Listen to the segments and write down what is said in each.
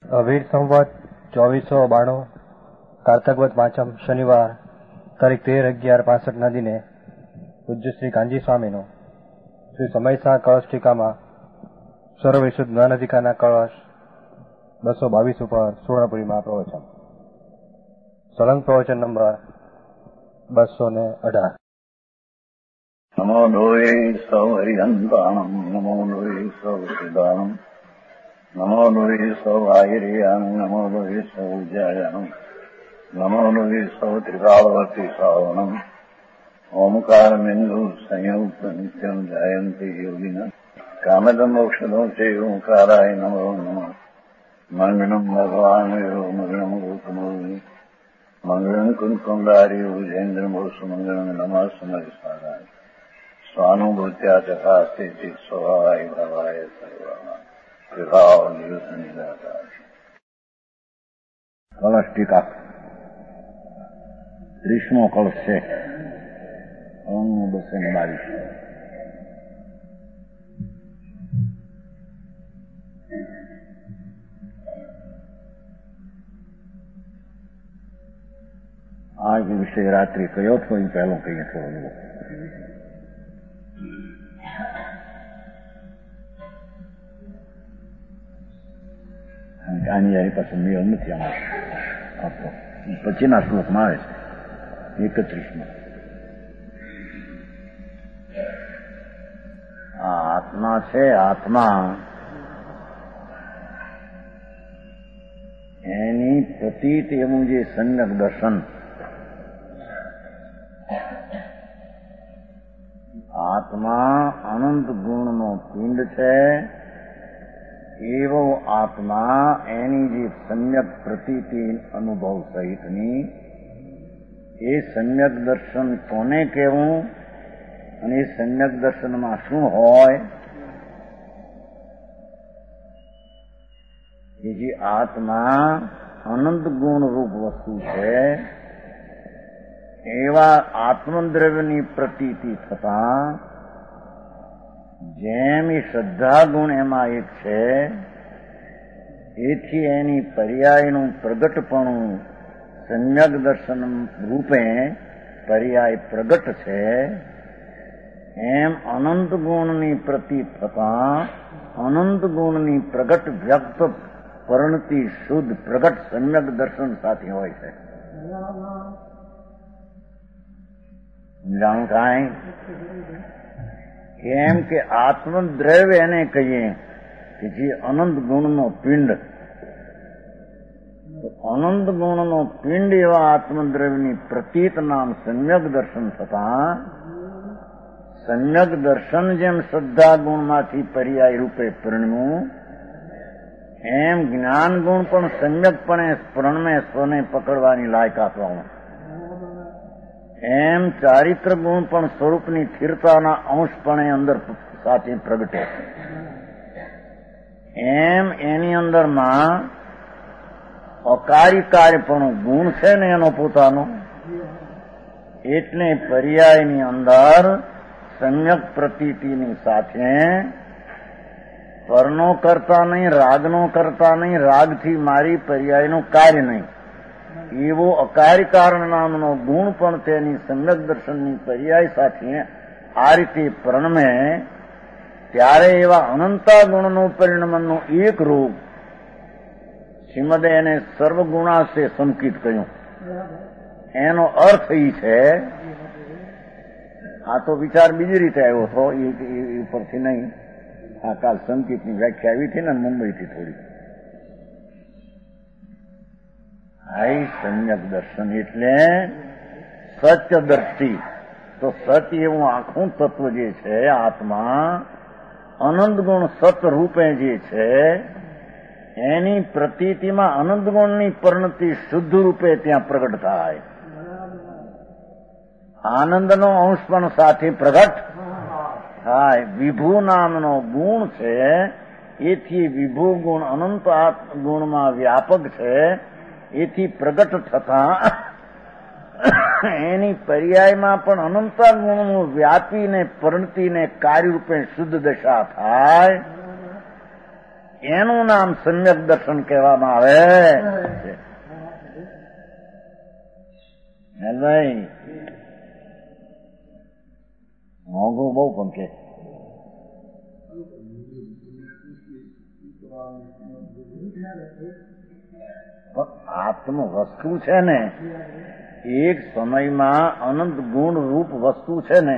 અભીર સંવત 2492 કારતકવત પાંચમ શનિવાર તારીખ 13/11/65 દિને પૂજ્ય શ્રી કાંજી સ્વામીનો શ્રી સમયસા કળશ ટીકામાં સર્વવિશુદ્ધ જ્ઞાનાધિકારના કળશ 222 ઉપર સુવર્ણપુરીમાં પ્રવચન. સળંગ પ્રવચન નંબર 218. નમો લોહે સૌ હરિહંતાણમ, નમો લોહે સૌ સિદ્ધાણમ, નમો લોહે સૌ આયર્યાન, નમો લોહે સૌ ઉજ્જાયાન, નમો લોહે સૌ ત્રિકાળવર્તી શ્રાવણમ, ઓમકાર બિંદુ સંયુક્ત નિત્યમ જાયંતી યોગિના કામદમ મોક્ષદો છે ઓંકારાય નમો નમઃ. મંગળમ ભગવાન મંગળમ ગોતમોહિ મંગળમ કુંકુંડારી ઉજેન્દ્રમોસુ મંગળમ નમઃ સમયસારાય સ્વાનુભૂત્યા ચકાસ્તે સ્વભાવાય ભવાય સર્વા વિભાવ નિયુત નિરાકાર. કળશ ટીકા 30મો કળશ છે. 222. આ વિષય રાત્રિ કયો હતો એ પહેલો કહીએ થોડો. આની યારી પાસે મેળ નથી આપતો. પછીના શ્લોકમાં આવે છે 31માં. આ આત્મા છે, આત્મા એની પ્રતીત એવું જે સમ્યક દર્શન, આત્મા અનંત ગુણનો પિંડ છે, એવો આત્મા એની જે સમ્યક પ્રતીતિ અનુભવ સહિતની એ સમ્યક દર્શન કોને કહેવું અને એ સમ્યક દર્શનમાં શું હોય, એ જે આત્મા અનંત ગુણ રૂપ વસ્તુ છે એવા આત્મદ્રવ્યની પ્રતીતિ થતા જેમ એ શ્રદ્ધા ગુણ એમાં એક છે, એથી એની પર્યાયનું પ્રગટપણું સમ્યક દર્શન રૂપે પર્યાય પ્રગટ છે, એમ અનંત ગુણની પ્રતીત થતા અનંત ગુણની પ્રગટ વ્યક્ત પરિણતિ શુદ્ધ પ્રગટ સમ્યક દર્શન સાથે હોય છે. જાણું કાંઈ કેમ કે આત્મદ્રવ્ય એને કહીએ કે જે અનંત ગુણનો પિંડ, અનંત ગુણનો પિંડ એવા આત્મદ્રવ્યની પ્રતીત નામ સમ્યક દર્શન થતા સમ્યક દર્શન જેમ શ્રદ્ધા ગુણમાંથી પર્યાય રૂપે પરિણમ્યું, એમ જ્ઞાન ગુણ પણ સમ્યકપણે સ્ફુરણમે સ્વને પકડવાની લાયકાતવાળું, એમ ચારિત્ર ગુણ પણ સ્વરૂપની સ્થિરતાના અંશપણે અંદર સાથે પ્રગટે, એમ એની અંદરમાં અકાર્યકાર્યપણું ગુણ છે ને એનો પોતાનો, એટલે પર્યાયની અંદર સમ્યક પ્રતીતિની સાથે પરનો કરતા નહીં, રાગનો કરતા નહીં, રાગથી મારી પર્યાયનું કાર્ય નહીં એવો અકાર્યકારણ નામનો ગુણ પણ તેની સમ્યક દર્શનની પર્યાય સાથે આ રીતે પરિણમે, ત્યારે એવા અનંતા ગુણનું પરિણમનનું એક રૂપ શ્રીમદે એને સર્વગુણાસ્તે સંકિત કહ્યું. એનો અર્થ એ છે, આ તો વિચાર બીજી રીતે આવ્યો હતો એ ઉપરથી નહીં, આ કાલ સંકિતની વ્યાખ્યા આવી હતી ને મુંબઈથી થોડી. આ સમ્યક દર્શન એટલે સત્ય દ્રષ્ટિ. તો સત્ય એવું આખું તત્વ જે છે આત્મા અનંત ગુણ સત રૂપે જે છે એની પ્રતીતિમાં અનંત ગુણની પરિણતિ શુદ્ધ રૂપે ત્યાં પ્રગટ થાય. આનંદનો અંશ પણ સાથે પ્રગટ થાય. વિભુ નામનો ગુણ છે, એથી વિભુ ગુણ અનંત ગુણમાં વ્યાપક છે, એથી પ્રગટ થતા એની પર્યાયમાં પણ અનંતા ગુણનું વ્યાપીને પરિણતિને કાર્યરૂપે શુદ્ધ દશા થાય. એનું નામ સમ્યક દર્શન કહેવામાં આવે છે. ભાઈ મોંઘું બહુ પણ કે આત્મ વસ્તુ છે ને, એક સમયમાં અનંત ગુણ રૂપ વસ્તુ છે ને,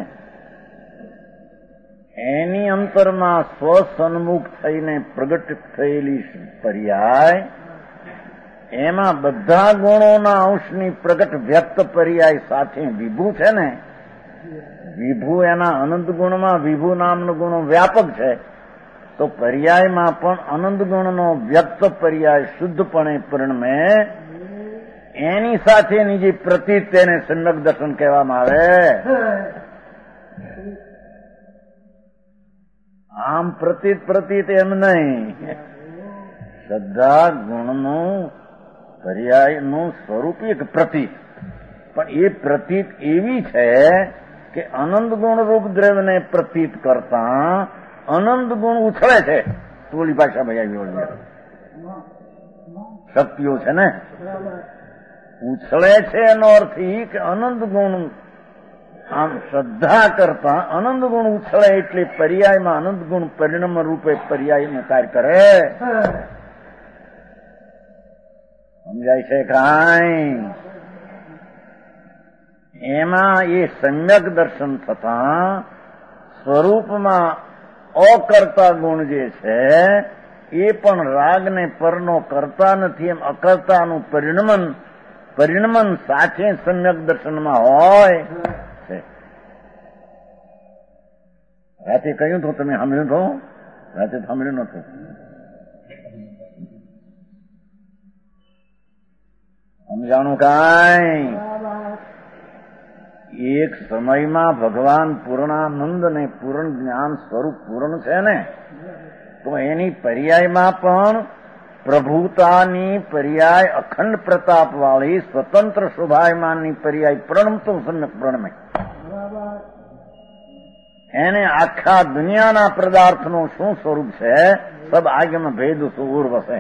એની અંતરમાં સ્વસન્મુખ થઈને પ્રગટ થયેલી પર્યાય, એમાં બધા ગુણોના અંશની પ્રગટ વ્યક્ત પર્યાય સાથે વિભુ છે ને, વિભુ એના અનંત ગુણમાં વિભુ નામનો ગુણો વ્યાપક છે, તો પર્યાયમાં પણ અનંત ગુણનો વ્યક્ત પર્યાય શુદ્ધપણે પરિણમે, એની સાથેની જે પ્રતીત તેને સમ્યક દર્શન કહેવામાં આવે. આમ પ્રતીત એમ નહીં, શ્રદ્ધા ગુણનું પર્યાયનું સ્વરૂપ એક પ્રતીત, પણ એ પ્રતીત એવી છે કે અનંત ગુણ રૂપ દ્રવ્યને પ્રતીત કરતા અનંત ગુણ ઉછળે છે. થોડી ભાષામાં આવી શક્તિઓ છે ને, ઉછળે છે એનો અર્થ એ કે અનંત ગુણ, આમ શ્રદ્ધા કરતા અનંત ગુણ ઉછળે એટલે પર્યાયમાં અનંત ગુણ પરિણામ રૂપે પર્યાયનું કાર્ય કરે. સમજાય છે કાંઈ? એમાં એ સમ્યક દર્શન થતા સ્વરૂપમાં અકર્તા ગુણ જે છે એ પણ રાગને પરનો કરતા નથી, એમ અકર્તાનું પરિણમન સાથે સમ્યક દર્શનમાં હોય છે. રાતે કહ્યું તો તમે સાંભળ્યું તો? રાતે સાંભળ્યું નતું. સમજાણું કાંઈ? એક સમયમાં ભગવાન પૂર્ણાનંદ ને પૂર્ણ જ્ઞાન સ્વરૂપ પૂર્ણ છે ને, તો એની પર્યાયમાં પણ પ્રભુતાની પર્યાય અખંડ પ્રતાપ વાળી સ્વતંત્ર શોભાયમાનની પર્યાય પ્રણમતો સમ્યક પ્રણમે. એને આખા દુનિયાના પદાર્થનું શું સ્વરૂપ છે, સબ આગમાં ભેદ સુર વસે.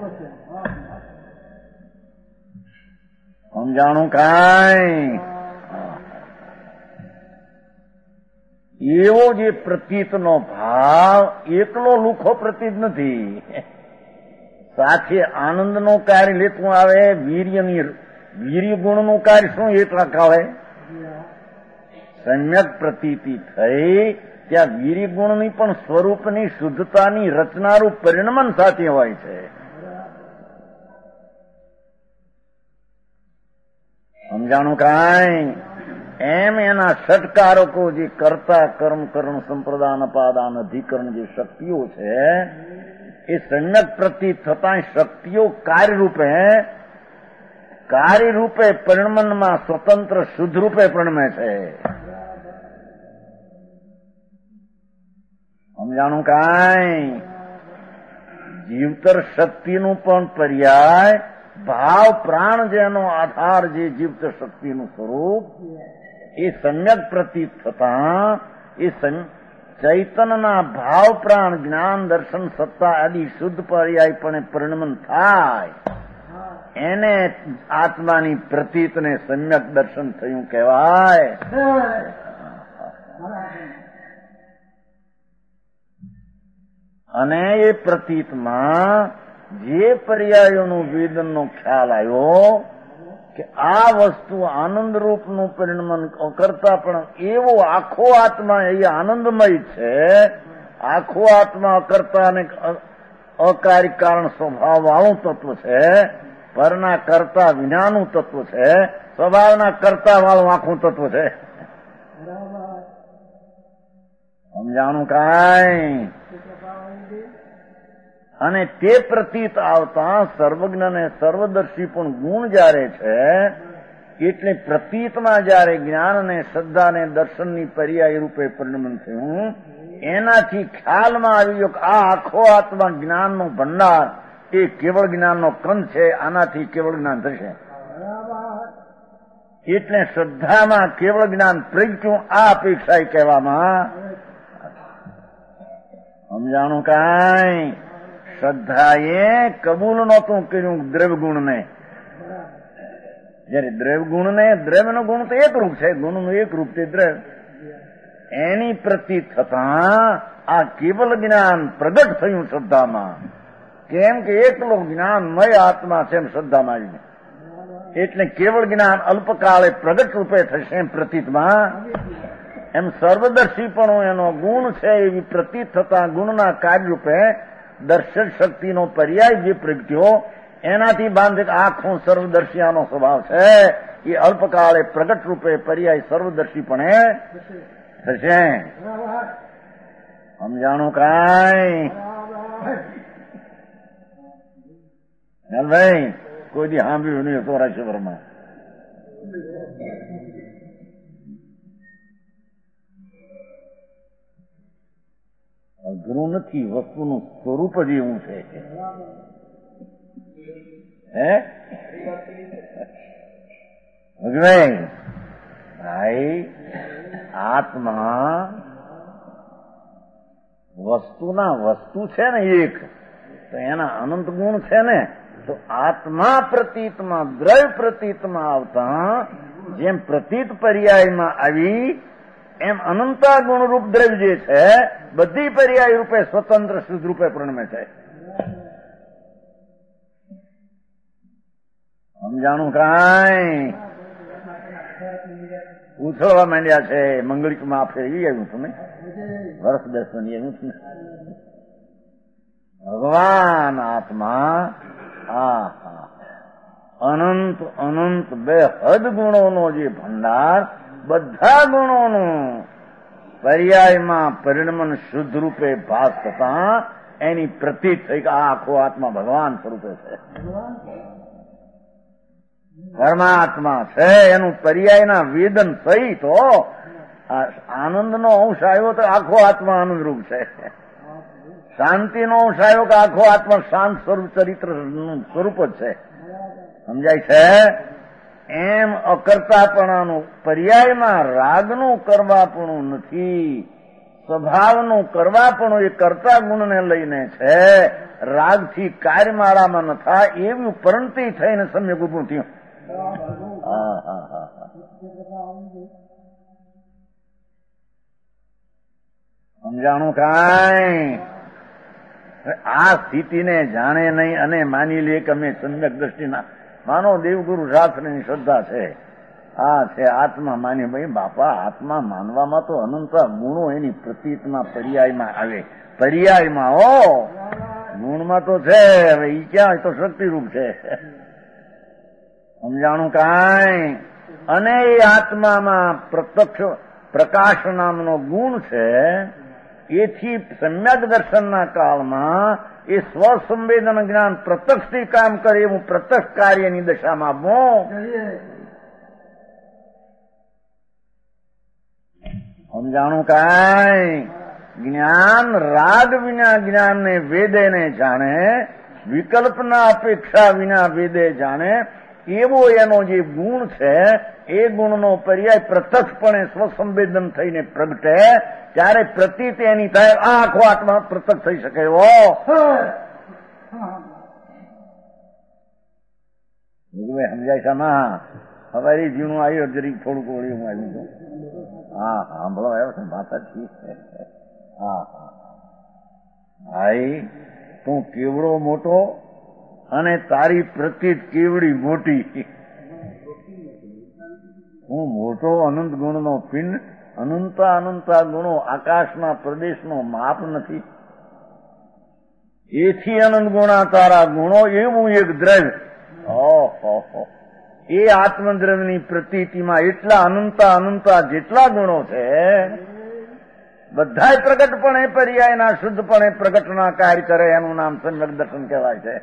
સમજાણું કાંઈ? એવો જે પ્રતીતનો ભાવ એકલો લુખો પ્રતીત નથી, સાથે આનંદનું કાર્ય લેતું આવે. વીર્ય ગુણનું કાર્ય શું એક રખાવે? સમ્યક પ્રતીતિ થઈ ત્યાં વીર્ય ગુણની પણ સ્વરૂપની શુદ્ધતાની રચનારૂપ પરિણમન સાથે હોય છે. સમજાણું કાંઈ? એમ એના ષટકારકો જે કર્તા કર્મ કરણ સંપ્રદાન અપાદાન અધિકરણ જે શક્તિઓ છે, એ સમ્યક પ્રતીત થતા શક્તિઓ કાર્યરૂપે પરિણમનમાં સ્વતંત્ર શુદ્ધ રૂપે પરિણમે છે. સમજાણું કાંઈ? જીવતર શક્તિનું પણ પર્યાય ભાવ પ્રાણ જેનો આધાર જે જીવતર શક્તિનું સ્વરૂપ, એ સમ્યક પ્રતીત થતા એ ચૈતનના ભાવ પ્રાણ જ્ઞાન દર્શન સત્તા આદિ શુદ્ધ પર્યાયપણે પરિણમન થાય, એને આત્માની પ્રતીતને સમ્યક દર્શન થયું કહેવાય. અને એ પ્રતીતમાં જે પર્યાયોનું વેદનનો ખ્યાલ આવ્યો કે આ વસ્તુ આનંદરૂપનું પરિણમન કરતા પણ એવો આખો આત્મા એ આનંદમય છે, આખો આત્મા અકર્તા અને અકાર્ય કારણ સ્વભાવ વાળું તત્વ છે, પરના કરતા વિનાનું તત્વ છે, સ્વભાવના કરતા વાળું આખું તત્વ છે. સમજાણું કાંઈ? અને તે પ્રતીત આવતા સર્વજ્ઞ ને સર્વદર્શી પણ ગુણ જયારે છે, એટલે પ્રતીતમાં જયારે જ્ઞાન ને શ્રદ્ધા ને દર્શનની પર્યાય રૂપે પરિણમન થયું, એનાથી ખ્યાલમાં આવી ગયો કે આ આખો આત્મા જ્ઞાનનો ભંડાર એ કેવળ જ્ઞાનનો કંદ છે, આનાથી કેવળ જ્ઞાન થશે. એટલે શ્રદ્ધામાં કેવળ જ્ઞાન પ્રગટ્યું આ અપેક્ષા કહેવામાં. સમજાણું કાંઈ? શ્રદ્ધાએ કબૂલ નહોતું કર્યું દ્રવ્ય ગુણને. જયારે દ્રવ્ય ગુણને, દ્રવ્યનો ગુણ તો એક રૂપ છે, ગુણનું એક રૂપ તે દ્રવ્ય, એની પ્રતિ થતા આ કેવલ જ્ઞાન પ્રગટ થયું શ્રદ્ધામાં. કેમ કે એકલો જ્ઞાનમય આત્મા છે એમ શ્રદ્ધામાં આવીને, એટલે કેવળ જ્ઞાન અલ્પકાળે પ્રગટ રૂપે થશે એમ પ્રતીતમાં. એમ સર્વદર્શીપણો એનો ગુણ છે એવી પ્રતીત થતા ગુણના કાર્યરૂપે દર્શન શક્તિનો પર્યાય જે પ્રગટ્યો એનાથી બાંધિત આખું સર્વદર્શિયાનો સ્વભાવ છે એ અલ્પકાળે પ્રગટ રૂપે પર્યાય સર્વદર્શીપણે થશે. સમજાણું કાંઈ? ભાઈ કોઈ દી સાંભળ્યું નહીં ચોરાશીવરમાં. અઘરું નથી, વસ્તુનું સ્વરૂપ જ એવું છે. હે ભાઈ, આત્મા વસ્તુના વસ્તુ છે ને એક, તો એના અનંત ગુણ છે ને, તો આત્મા પ્રતીતમાં, દ્રવ્ય પ્રતીતમાં આવતા જેમ પ્રતીત પર્યાયમાં આવી એમ અનંતા ગુણરૂપ દ્રવ્ય જે છે બધી પર્યાય રૂપે સ્વતંત્ર શુદ્ધ રૂપે પરિણમે છે. સમજાણું કાંઈ? ઉછળવા માંડ્યા છે. મંગળીકમાં આ ફેરવી આવ્યું છું ને, વર્ષ 10 આવ્યું છું ને. ભગવાન આત્મા અનંત અનંત બેહદ ગુણોનો જે ભંડાર, બધા ગુણોનું પર્યાયમાં પરિણમન શુદ્ધ રૂપે ભાસ થતા એની પ્રતીત થઈ કે આ આખો આત્મા ભગવાન સ્વરૂપે છે, પરમાત્મા છે. એનું પર્યાયના વેદન થઈ તો આનંદનો અંશ આવ્યો તો આખો આત્મા આનંદરૂપ છે. શાંતિનો અંશ આવ્યો કે આખો આત્મા શાંત સ્વરૂપ ચરિત્રનું સ્વરૂપ જ છે. સમજાય છે? એમ અકર્તાપણાનું પર્યાયમાં રાગનું કરવાપણું નથી, સ્વભાવનું કરવાપણું એ કર્તા ગુણને લઈને છે. રાગથી કાર્યમાળામાં ન થાય એવું પરંતિ થઈને સમ્યક ઉભું થયું. સમજાણું કાંઈ? આ સ્થિતિને જાણે નહીં અને માની લે કે અમે સમ્યક દ્રષ્ટિના માનો દેવગુરુ શાસ્ત્રની શ્રદ્ધા છે, આ છે આત્મા માની. ભાઈ બાપા, આત્મા માનવામાં તો અનંત ગુણો એની પ્રતીતમાં પર્યાયમાં આવે. પર્યાયમાં ગુણમાં તો છે, હવે ઈ ક્યાં, તો શક્તિરૂપ છે. સમજાણું કાંઈ? અને એ આત્મામાં પ્રત્યક્ષ પ્રકાશ નામનો ગુણ છે. એથી સમ્યક દર્શનના કાળમાં એ સ્વસંવેદન જ્ઞાન પ્રત્યક્ષથી કામ કરે એવું પ્રત્યક્ષ કાર્યની દશામાં આવવું. સમજાણું કાંઈ? જ્ઞાન રાગ વિના જ્ઞાનને વેદે ને જાણે, વિકલ્પના અપેક્ષા વિના વેદે જાણે એવો એનો જે ગુણ છે એ ગુણનો પર્યાય પ્રત્યક્ષપણે સ્વસંવેદન થઈને પ્રગટે ત્યારે પ્રતીત એની થાય આ આખો આત્મા પ્રત્યક્ષ થઈ શકે એવો. સમજાય છે ના? હવારી જીવનું આવ્યું જરીક થોડુંક ઓળી હું આવ્યું છું. હા સાંભળો આવ્યો છે ભાષા ઠીક છે. હા ભાઈ, તું કેવડો મોટો અને તારી પ્રતીત કેવડી મોટી. હું મોટો અનંત ગુણનો પિંડ, અનંતા અનંતા ગુણો આકાશના પ્રદેશનો માપ નથી. એથી અનંત ગુણા તારા ગુણો એવું એક દ્રવ્ય. ઓહો, એ આત્મદ્રવ્યની પ્રતીતિમાં એટલા અનંતા અનંતા જેટલા ગુણો છે બધા પ્રગટપણે પર્યાયના શુદ્ધપણે પ્રગટના કાર્ય કરે એનું નામ સમ્યક દર્શન કહેવાય છે.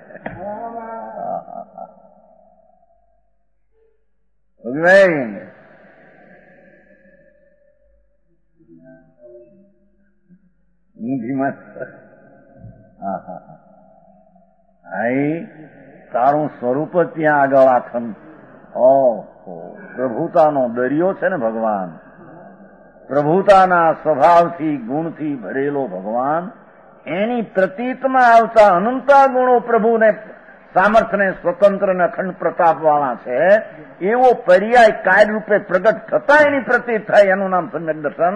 તારું સ્વરૂપ જ ત્યાં આગળ આખન. પ્રભુતાનો દરિયો છે ને ભગવાન, પ્રભુતાના સ્વભાવથી ગુણથી ભરેલો ભગવાન એની પ્રતીતમાં આવતા અનંતા ગુણો પ્રભુને સામર્થ્યને સ્વતંત્ર અને અખંડ પ્રતાપવાળા છે, એવો પર્યાય કાર્ય રૂપે પ્રગટ થતા એની પ્રતીત થાય, એનું નામ સમ્યક દર્શન.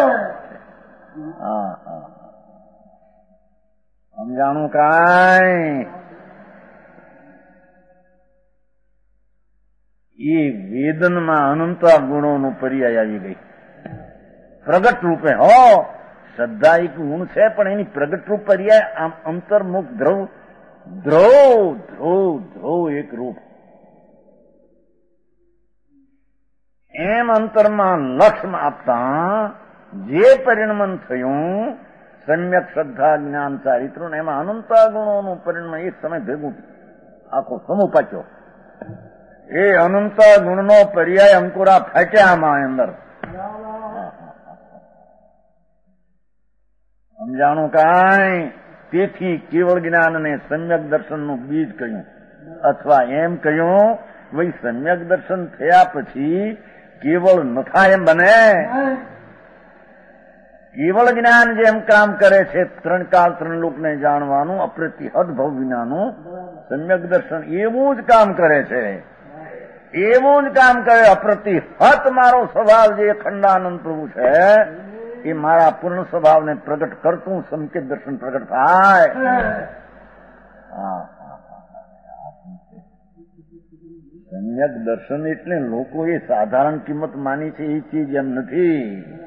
સમજાણું કાંઈ? એ વેદનમાં અનંતા ગુણોનું પર્યાય આવી ગઈ પ્રગટ રૂપે. શ્રદ્ધા એક ગુણ છે, પણ એની પ્રગટ રૂપ પર્યાય આમ અંતર્મુખ ધ્રુવ એક રૂપ. એમ અંતરમાં લક્ષ્ય આપતા જે પરિણમન થયું સમ્યક શ્રદ્ધા જ્ઞાન ચારિત્ર, એમાં અનંતા ગુણોનું પરિણમન એક સમય ભેગું આખો સમૂહ પાક્યો. એ અનંતા ગુણનો પર્યાય અંકુરા ફાટ્યા આમાં અંદર. સમજાણું કાંઈ? તેથી કેવળ જ્ઞાનને સમ્યક દર્શનનું બીજ કહ્યું, અથવા એમ કહ્યું ભાઈ સમ્યક દર્શન થયા પછી કેવળ ન થાય એમ બને. કેવળ જ્ઞાન જેમ કામ કરે છે, ત્રણ કાળ ત્રણ લોકને જાણવાનું અપ્રતિહત ભવ વિનાનું, સમ્યક દર્શન એવું જ કામ કરે છે. એવું જ કામ કરે. અપ્રતિહત મારો સ્વભાવ જે ખંડાનંદ પ્રભુ છે, એ મારા પૂર્ણ સ્વભાવને પ્રગટ કરતું સંકેત દર્શન પ્રગટ થાય. સમ્યક દર્શન એટલે લોકોએ સાધારણ કિંમત માની છે એ ચીજ એમ નથી.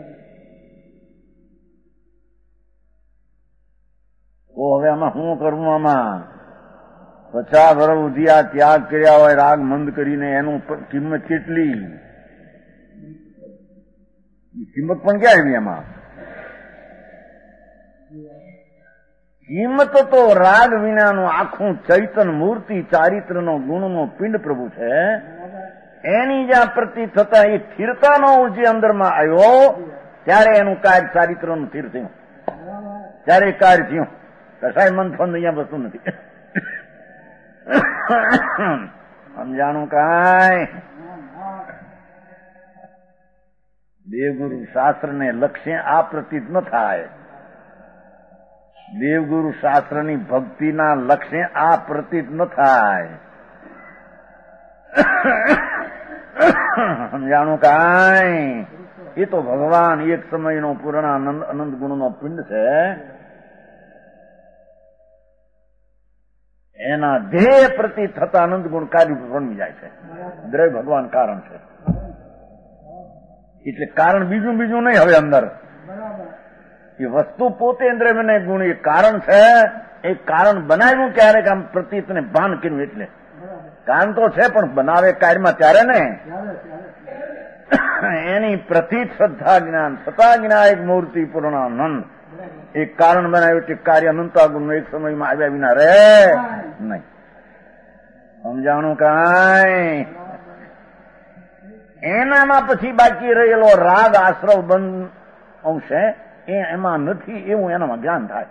તો હવે આમાં શું કરવું? આમાં 50 વર્ષ સુધી આ ત્યાગ કર્યા હોય રાગ મંદ કરીને, એનું કિંમત કેટલી? કિંમત પણ ક્યાં આવી એમાં? કિંમત તો રાગ વિનાનું આખું ચૈતન મૂર્તિ ચારિત્રનો ગુણનો પિંડ પ્રભુ છે, એની જ્યાં પ્રતિ થતા એ સ્થિરતાનો જે અંદરમાં આવ્યો ત્યારે એનું કાર્ય ચારિત્રનું સ્થિર થયું, ત્યારે કાર્ય થયું. કસાય મન ફંદ અહીંયા વસ્તુ નથી. સમજાણું કાંઈ? દેવગુરુ શાસ્ત્રને લક્ષ્ય આ પ્રતીત ન થાય. દેવગુરુ શાસ્ત્રની ભક્તિના લક્ષ્ય આ પ્રતીત ન થાય. સમજાણું કાંઈ? એ તો ભગવાન એક સમયનો પૂર્ણ અનંત ગુણનો પિંડ છે, એના ધ્યેય પ્રતિ થતા અનંત ગુણ કાર્ય બની જાય છે. દ્રવ્ય ભગવાન કારણ છે, એટલે કારણ બીજું નહીં. હવે અંદર એ વસ્તુ પોતે દ્રવ્ય ને ગુણ એ કારણ છે. એ કારણ બનાવ્યું ક્યારેક આમ પ્રતીતને ભાન કર્યું, એટલે કારણ તો છે પણ બનાવે કાર્યમાં ત્યારે ને એની પ્રતીત શ્રદ્ધા જ્ઞાન સતા જ્ઞાયક મૂર્તિ પૂર્ણાનંદ એક કારણ બનાવ્યું કે કાર્ય અનંતા ગુણ એક સમયમાં આવ્યા વિના રે નહીં. સમજાણું કાંઈ? એનામાં પછી બાકી રહેલો રાગ આશ્રવ બંધ અંશે એમાં નથી, એવું એનામાં જ્ઞાન થાય.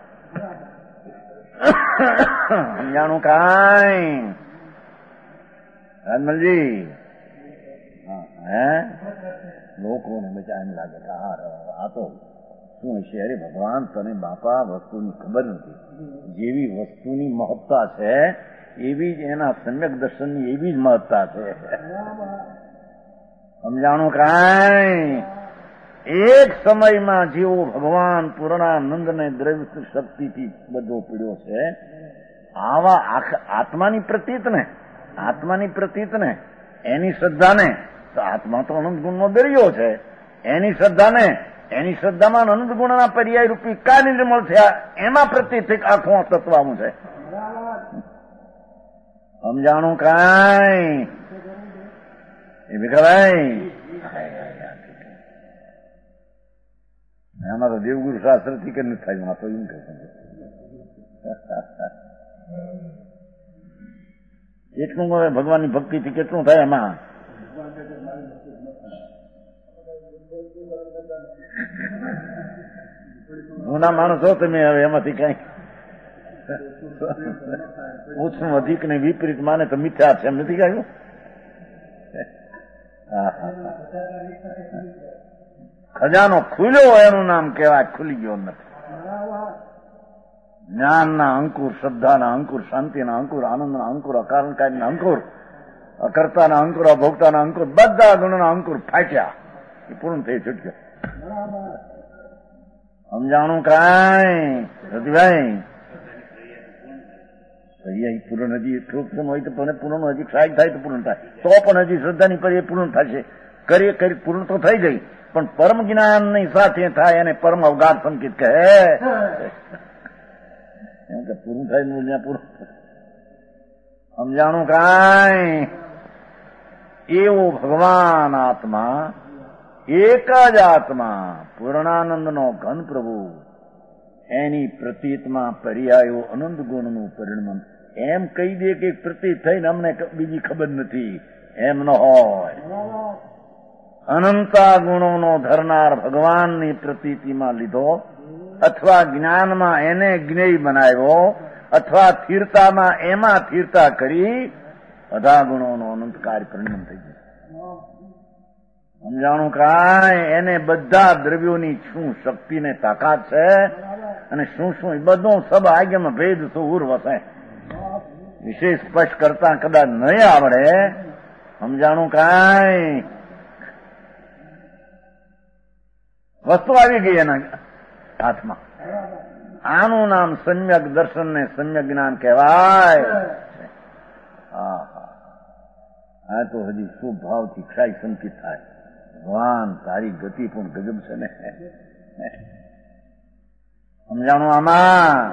સમજાણું કાંઈ? રાજમલજી લોકોને બચા એમ લાગે કે આ તો શું હશે? અરે ભગવાન તને બાપા વસ્તુની ખબર નથી. જેવી વસ્તુની મહત્તા છે એવી જ એના સમ્યક દર્શનની એવી જ મહત્તા છે. સમજાણું કાંઈ? એક સમયમાં જેવો ભગવાન પૂર્ણાનંદને દ્રવ્ય શક્તિથી બધો પીડ્યો છે, આવા આત્માની પ્રતીત ને એની શ્રદ્ધાને, તો આત્મા તો અનંત ગુણનો દરિયો છે, એની શ્રદ્ધામાં અનંત ગુણના પર્યાય રૂપી કા નિર્મળ થયા, એમાં પ્રતીત આખું તત્વ આવું છે. સમજાણું કાંઈ? એ ભીખાભાઈ આમાં તો દેવગુરુ શાસ્ત્ર થી કે નથી થયું. આ તો એમ કહે એટલું હવે ભગવાનની ભક્તિથી કેટલું થાય એમાં? જૂના માણસો તમે હવે એમાંથી કઈ ઓછું અધિક ને વિપરીત માને તો મિથ્યા છે, એમ નથી કહ્યું? ખજાનો ખુલ્યો એનું નામ કહેવાય, ખુલી ગયો નથી. જ્ઞાનના અંકુર, શ્રદ્ધાના અંકુર, શાંતિના અંકુર, આનંદના અંકુર, અકારણકારીના અંકુર, અકર્તાના અંકુર, અભોક્તાના અંકુર, બધા ગુણોના અંકુર ફાટ્યા. એ પૂર્ણ થઈ છૂટ્યો. સમજાણું કાંઈ રતિભાઈ? પૂર્ણ હજી થોડુંક હોય તો પૂર્ણ હજી સહાય થાય તો પૂર્ણ થાય, તો પણ હજી શ્રદ્ધાની પર એ પૂર્ણ થશે. કરી પૂર્ણ તો થઈ ગઈ, પણ પરમ જ્ઞાનની સાથે થાય એને પરમ અવગાઢ સંકેત કહે. એમ કે પૂરું થાય ને પૂરું. સમજાણું કાંઈ? એવો ભગવાન આત્મા, એક જ આત્મા, પૂર્ણાનંદનો ઘન પ્રભુ, એની પ્રતીતમાં પર્યાયો અનંત ગુણનું પરિણમન. એમ કહી દે કે પ્રતીત થઈને અમને બીજી ખબર નથી, એમ ન હોય. અનંતા ગુણોનો ધરનાર ભગવાનની પ્રતીતિમાં લીધો, અથવા જ્ઞાનમાં એને જ્ઞેય બનાવ્યો, અથવા સ્થિરતામાં એમાં સ્થિરતા કરી, બધા ગુણોનો અનંત કાર્ય પરિણમ થઈ ગયું. સમજાણું કાંઈ? એને બધા દ્રવ્યોની શું શક્તિ ને તાકાત છે અને શું શું એ બધું સબ આજ્ઞામાં ભેદ સુર વસે. વિશેષ સ્પષ્ટ કરતા કદાચ નહીં આવડે. સમજાણું કાંઈ? વસ્તુ આવી ગઈ એના હાથમાં. આનું નામ સમ્યક દર્શન ને સમ્યક જ્ઞાન કહેવાય. હા તો હજી શું ભાવથી ક્ષાય સંકિત થાય. ભગવાન તારી ગતિ પણ ગજબ છે ને. સમજાણું આમાં?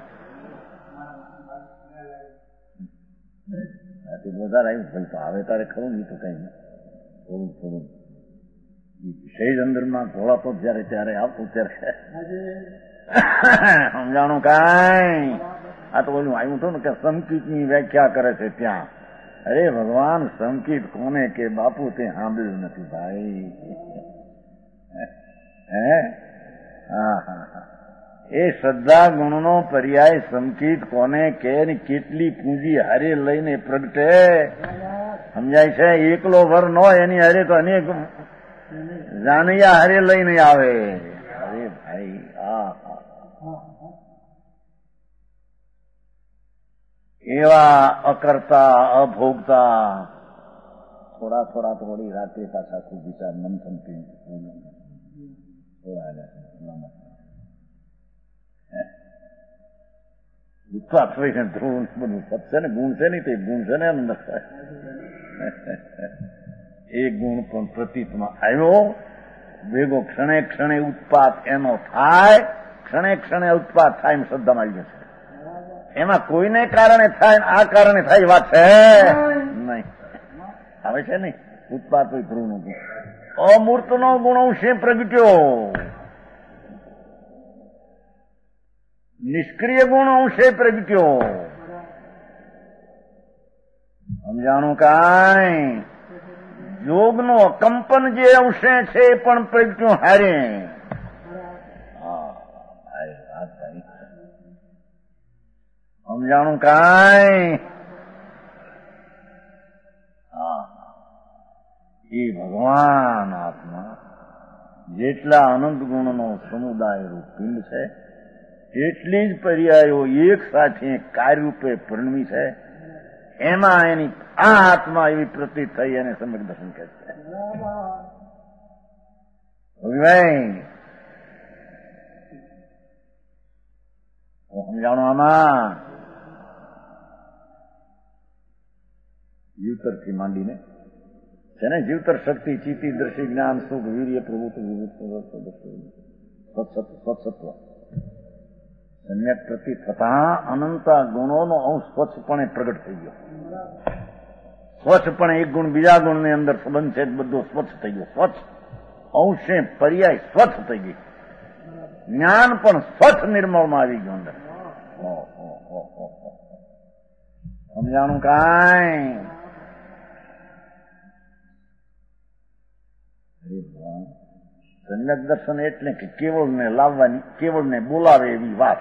વધારે આવ્યું ભાઈ તો આવે તારે ખરું નહીં તો કઈ થોડું થોડું સહેજ અંદરમાં ઘોળાતો જયારે ત્યારે આવતું ત્યારે. સમજાણું કાંઈ? આ તો ઓલું આવ્યું હતું ને કે સંકિતની વ્યાખ્યા કરે છે ત્યાં. અરે ભગવાન સંકિત કોને કે બાપુ તે સાંભળ્યું નથી ભાઈ. હે હા હા હા. એ શ્રદ્ધા ગુણનો પર્યાય સંકિત કોને કે કેટલી પૂંજી હારે લઈને પ્રગટે. સમજાય છે? એકલો વર નો એની હારે તો અનેક જાનૈયા હારે લઈને આવે. અરે ભાઈ હા એવા અકર્તા અભોગતા થોડા થોડા થોડી રાત્રે પાછા ખૂબ વિચાર મંથન ઉત્સાહ થઈને ધ્રુવ બધું સત છે ને ગુણ છે ને તે ગુણ છે ને અંદર એ ગુણ પણ પ્રતીતમાં આવ્યો. ભેગો ક્ષણે ક્ષણે ઉત્પાત એનો થાય, ક્ષણે ક્ષણે ઉત્પાત થાય એમ શ્રદ્ધામાં આવી જશે. એમાં કોઈને કારણે થાય આ કારણે થાય વાત છે નહીં. આવે છે ને ઉત્પાત હોય ધ્રુવનું ગુણ. અમૂર્તનો ગુણ અંશે પ્રગટ્યો, નિષ્ક્રિય ગુણ અંશે પ્રગટ્યો. સમજાણું કાંઈ? યોગનો કંપન જે અંશે છે એ પણ પ્રગટ્યું હારે. સમજાણું કાંઈ? એ ભગવાન આત્મા જેટલા અનંત ગુણનો સમુદાય રૂપ પિંડ છે એટલી જ પર્યાયો એક સાથે કાર્યરૂપે પરિણમી છે. એમાં એની આ આત્મા એવી પ્રતીત થઈ એને સમ્યક દર્શન કહે છે. સમજાણું આમાં? જીવતર થી માંડીને છે ને જીવતર શક્તિ, ચિત્તી, દ્રષ્ટિ, જ્ઞાન, સુખ, વીર્ય, પ્રભુત્વ, સત્સત્વ સમ્યક પ્રતિ થતા અનંતા ગુણોનો અંશ સ્વચ્છપણે પ્રગટ થઈ ગયો. સ્વચ્છપણે એક ગુણ બીજા ગુણની અંદર સંબંધ છે બધો સ્વચ્છ થઈ ગયો. સ્વચ્છ અંશે પર્યાય સ્વચ્છ થઈ ગઈ. જ્ઞાન પણ સ્વચ્છ નિર્મળમાં આવી ગયું અંદર. સમજાણું કાંઈ? સમ્યક દર્શન એટલે કે કેવળને લાવવાની, કેવળને બોલાવે એવી વાત.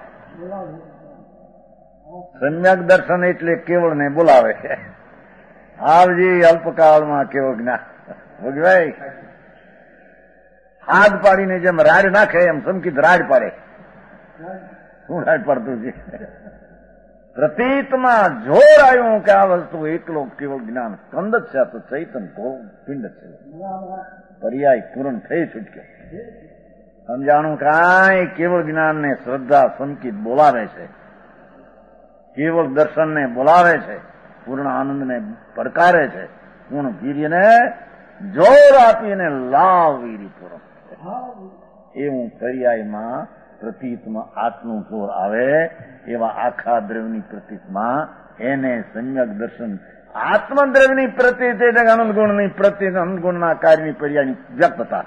સમ્યક દર્શન એટલે કેવળને બોલાવે. આવજી અલ્પકાળમાં કેવળ જ્ઞાન. ભોગવાય હાથ પાડીને જેમ રાડ નાખે એમ સંકિત રાડ પાડે. શું પડતું છે? પ્રતીતમાં જોર આવ્યું કે આ વસ્તુ એકલો કેવળ જ્ઞાન સ્કંદ જ છે, તો ચૈતન પિંડ છે. પર્યાય પૂર્ણ થઈ છૂટક્યો. સમજાણું કાંઈ કેવળ જ્ઞાનને શ્રદ્ધા સંકિત બોલાવે છે, કેવળ દર્શનને બોલાવે છે, પૂર્ણ આનંદને પડકારે છે, પૂર્ણ વીર્યને જોર આપીને લાવ વીર્ય પૂર્ણ એવું પર્યાયમાં પ્રતીતમાં આટલું જોર આવે એવા આખા દ્રવ્યની પ્રતીતમાં એને સમ્યક દર્શન આત્મદ્રવ્યની પ્રતીત એટલે અનંત ગુણની પ્રતીત અનંત ગુણના કાર્યની પર્યાયની વ્યક્તતા.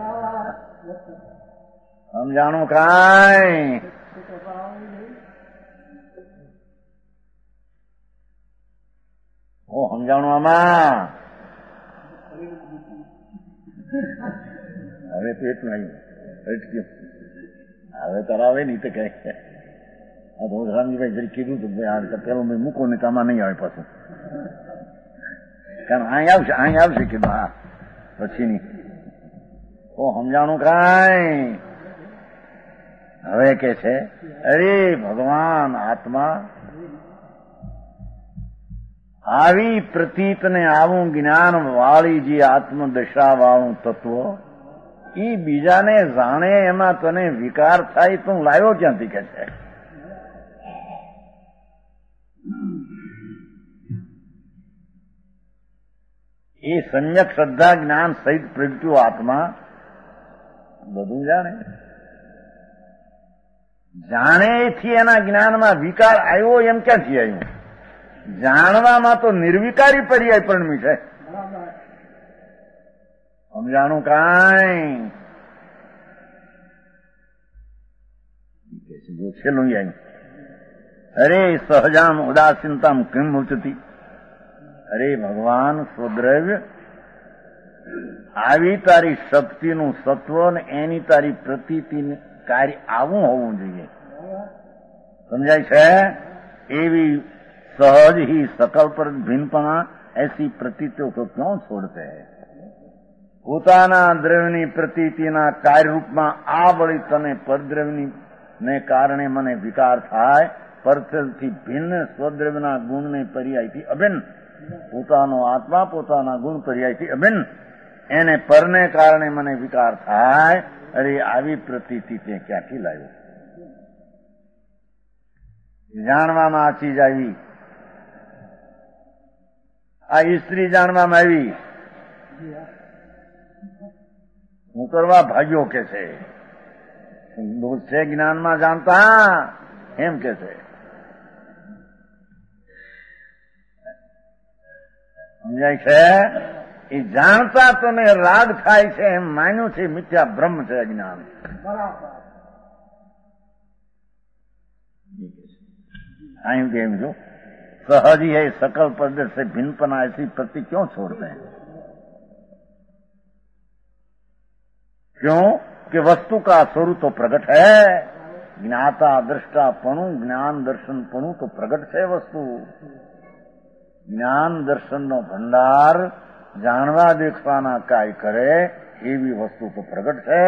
સમજાણું કાંઈ? સમજાણું આમાં? હવે તો એટલું આવ્યું અટક્યું. હવે તરાવે નહીં તો કઈ. આ તો રામજીભાઈ જરી કીધું હતું પેલું મેં મૂકો ને આમાં નહીં આવે પાછું, કારણ અહીં આવશે કીધું. હા પછીની સમજાણું કાંઈ? હવે કે છે અરે ભગવાન આત્મા આવી પ્રતીત ને આવું જ્ઞાન વાળી જે આત્મદશા વાળું તત્વ એ બીજાને જાણે એમાં તને વિકાર થાય તો લાવ્યો ક્યાંથી કે છે? એ સમ્યક શ્રદ્ધા જ્ઞાન સહિત પ્રગટ્યો આત્મા બધું જાણે એથી એના જ્ઞાનમાં વિકાર આવ્યો એમ ક્યાંથી આવ્યું? જાણવામાં તો નિર્વિકારી પર્યાય પરણમી છે. સમજાણું કાંઈ? છેલ્લું આવ્યું અરે સહજામ ઉદાસીનતામ કિમ ઉચતી. અરે ભગવાન સ્વદ્રવ્ય આવી તારી શક્તિનું સત્વ ને એની તારી પ્રતીતિનું કાર્ય આવું હોવું જોઈએ. સમજાય છે? એવી सहज ही सकल पर भिन्नपणा ऐसी प्रतीतियों को क्यों छोड़ते हैं? પોતાના દ્રવ્યની પ્રતીતિના કાર્યરૂપમાં આ વળી તને પરદ્રવ્યની ને કારણે મને વિકાર થાય, પરથી ભિન્ન સ્વદ્રવ્યના ગુણને પર્યાયથી અભિન્ન, પોતાનો આત્મા પોતાના ગુણ પર્યાયથી અભિન્ન, એને પરને કારણે મને વિકાર થાય. અરે આવી પ્રતીતિ તે ક્યાંથી લાવ્યો? જાણવામાં આ ચીજ આવી, આ સ્ત્રી જાણવામાં આવી, હું કરવા ભાગ્યો કે છે, દોષ છે જ્ઞાનમાં જાણતા એમ કે છે. સમજાય છે? એ જાણતા તને રાગ થાય છે એમ માન્યું છે, મિથ્યા બ્રહ્મ છે અજ્ઞાન. અહીં કેમ છો? सहज ही है सकल पद से भिन्नपना ऐसी प्रति क्यों छोड़ते हैं? क्यों कि वस्तु का स्वरूप तो प्रकट है. ज्ञाता दृष्टापणु ज्ञान दर्शनपणु तो प्रकट છે વસ્તુ. જ્ઞાન દર્શનનો ભંડાર જાણવા દેખવાના કાય કરે એવી વસ્તુ તો પ્રગટ છે.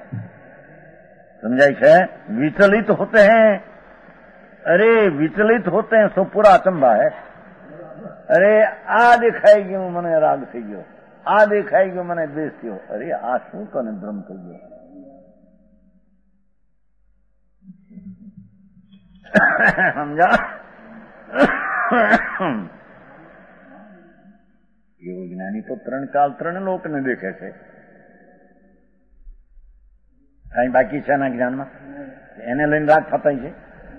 समझाई છે? विचलित होते हैं, अरे विचलित होते हैं सो पूरा अचंबा है. अरे આ દેખાઈ ગયું મને રાગ થઈ ગયો, આ દેખાઈ ગયું મને દ્વેષ થયો. અરે આ શું તને ભ્રમ થઈ ગયો? સમજા? એવો જ્ઞાની તો ત્રણ કાલ ત્રણ લોકને દેખે છે. કઈ બાકી છે એના જ્ઞાનમાં? એને લઈને રાગ થતા છે.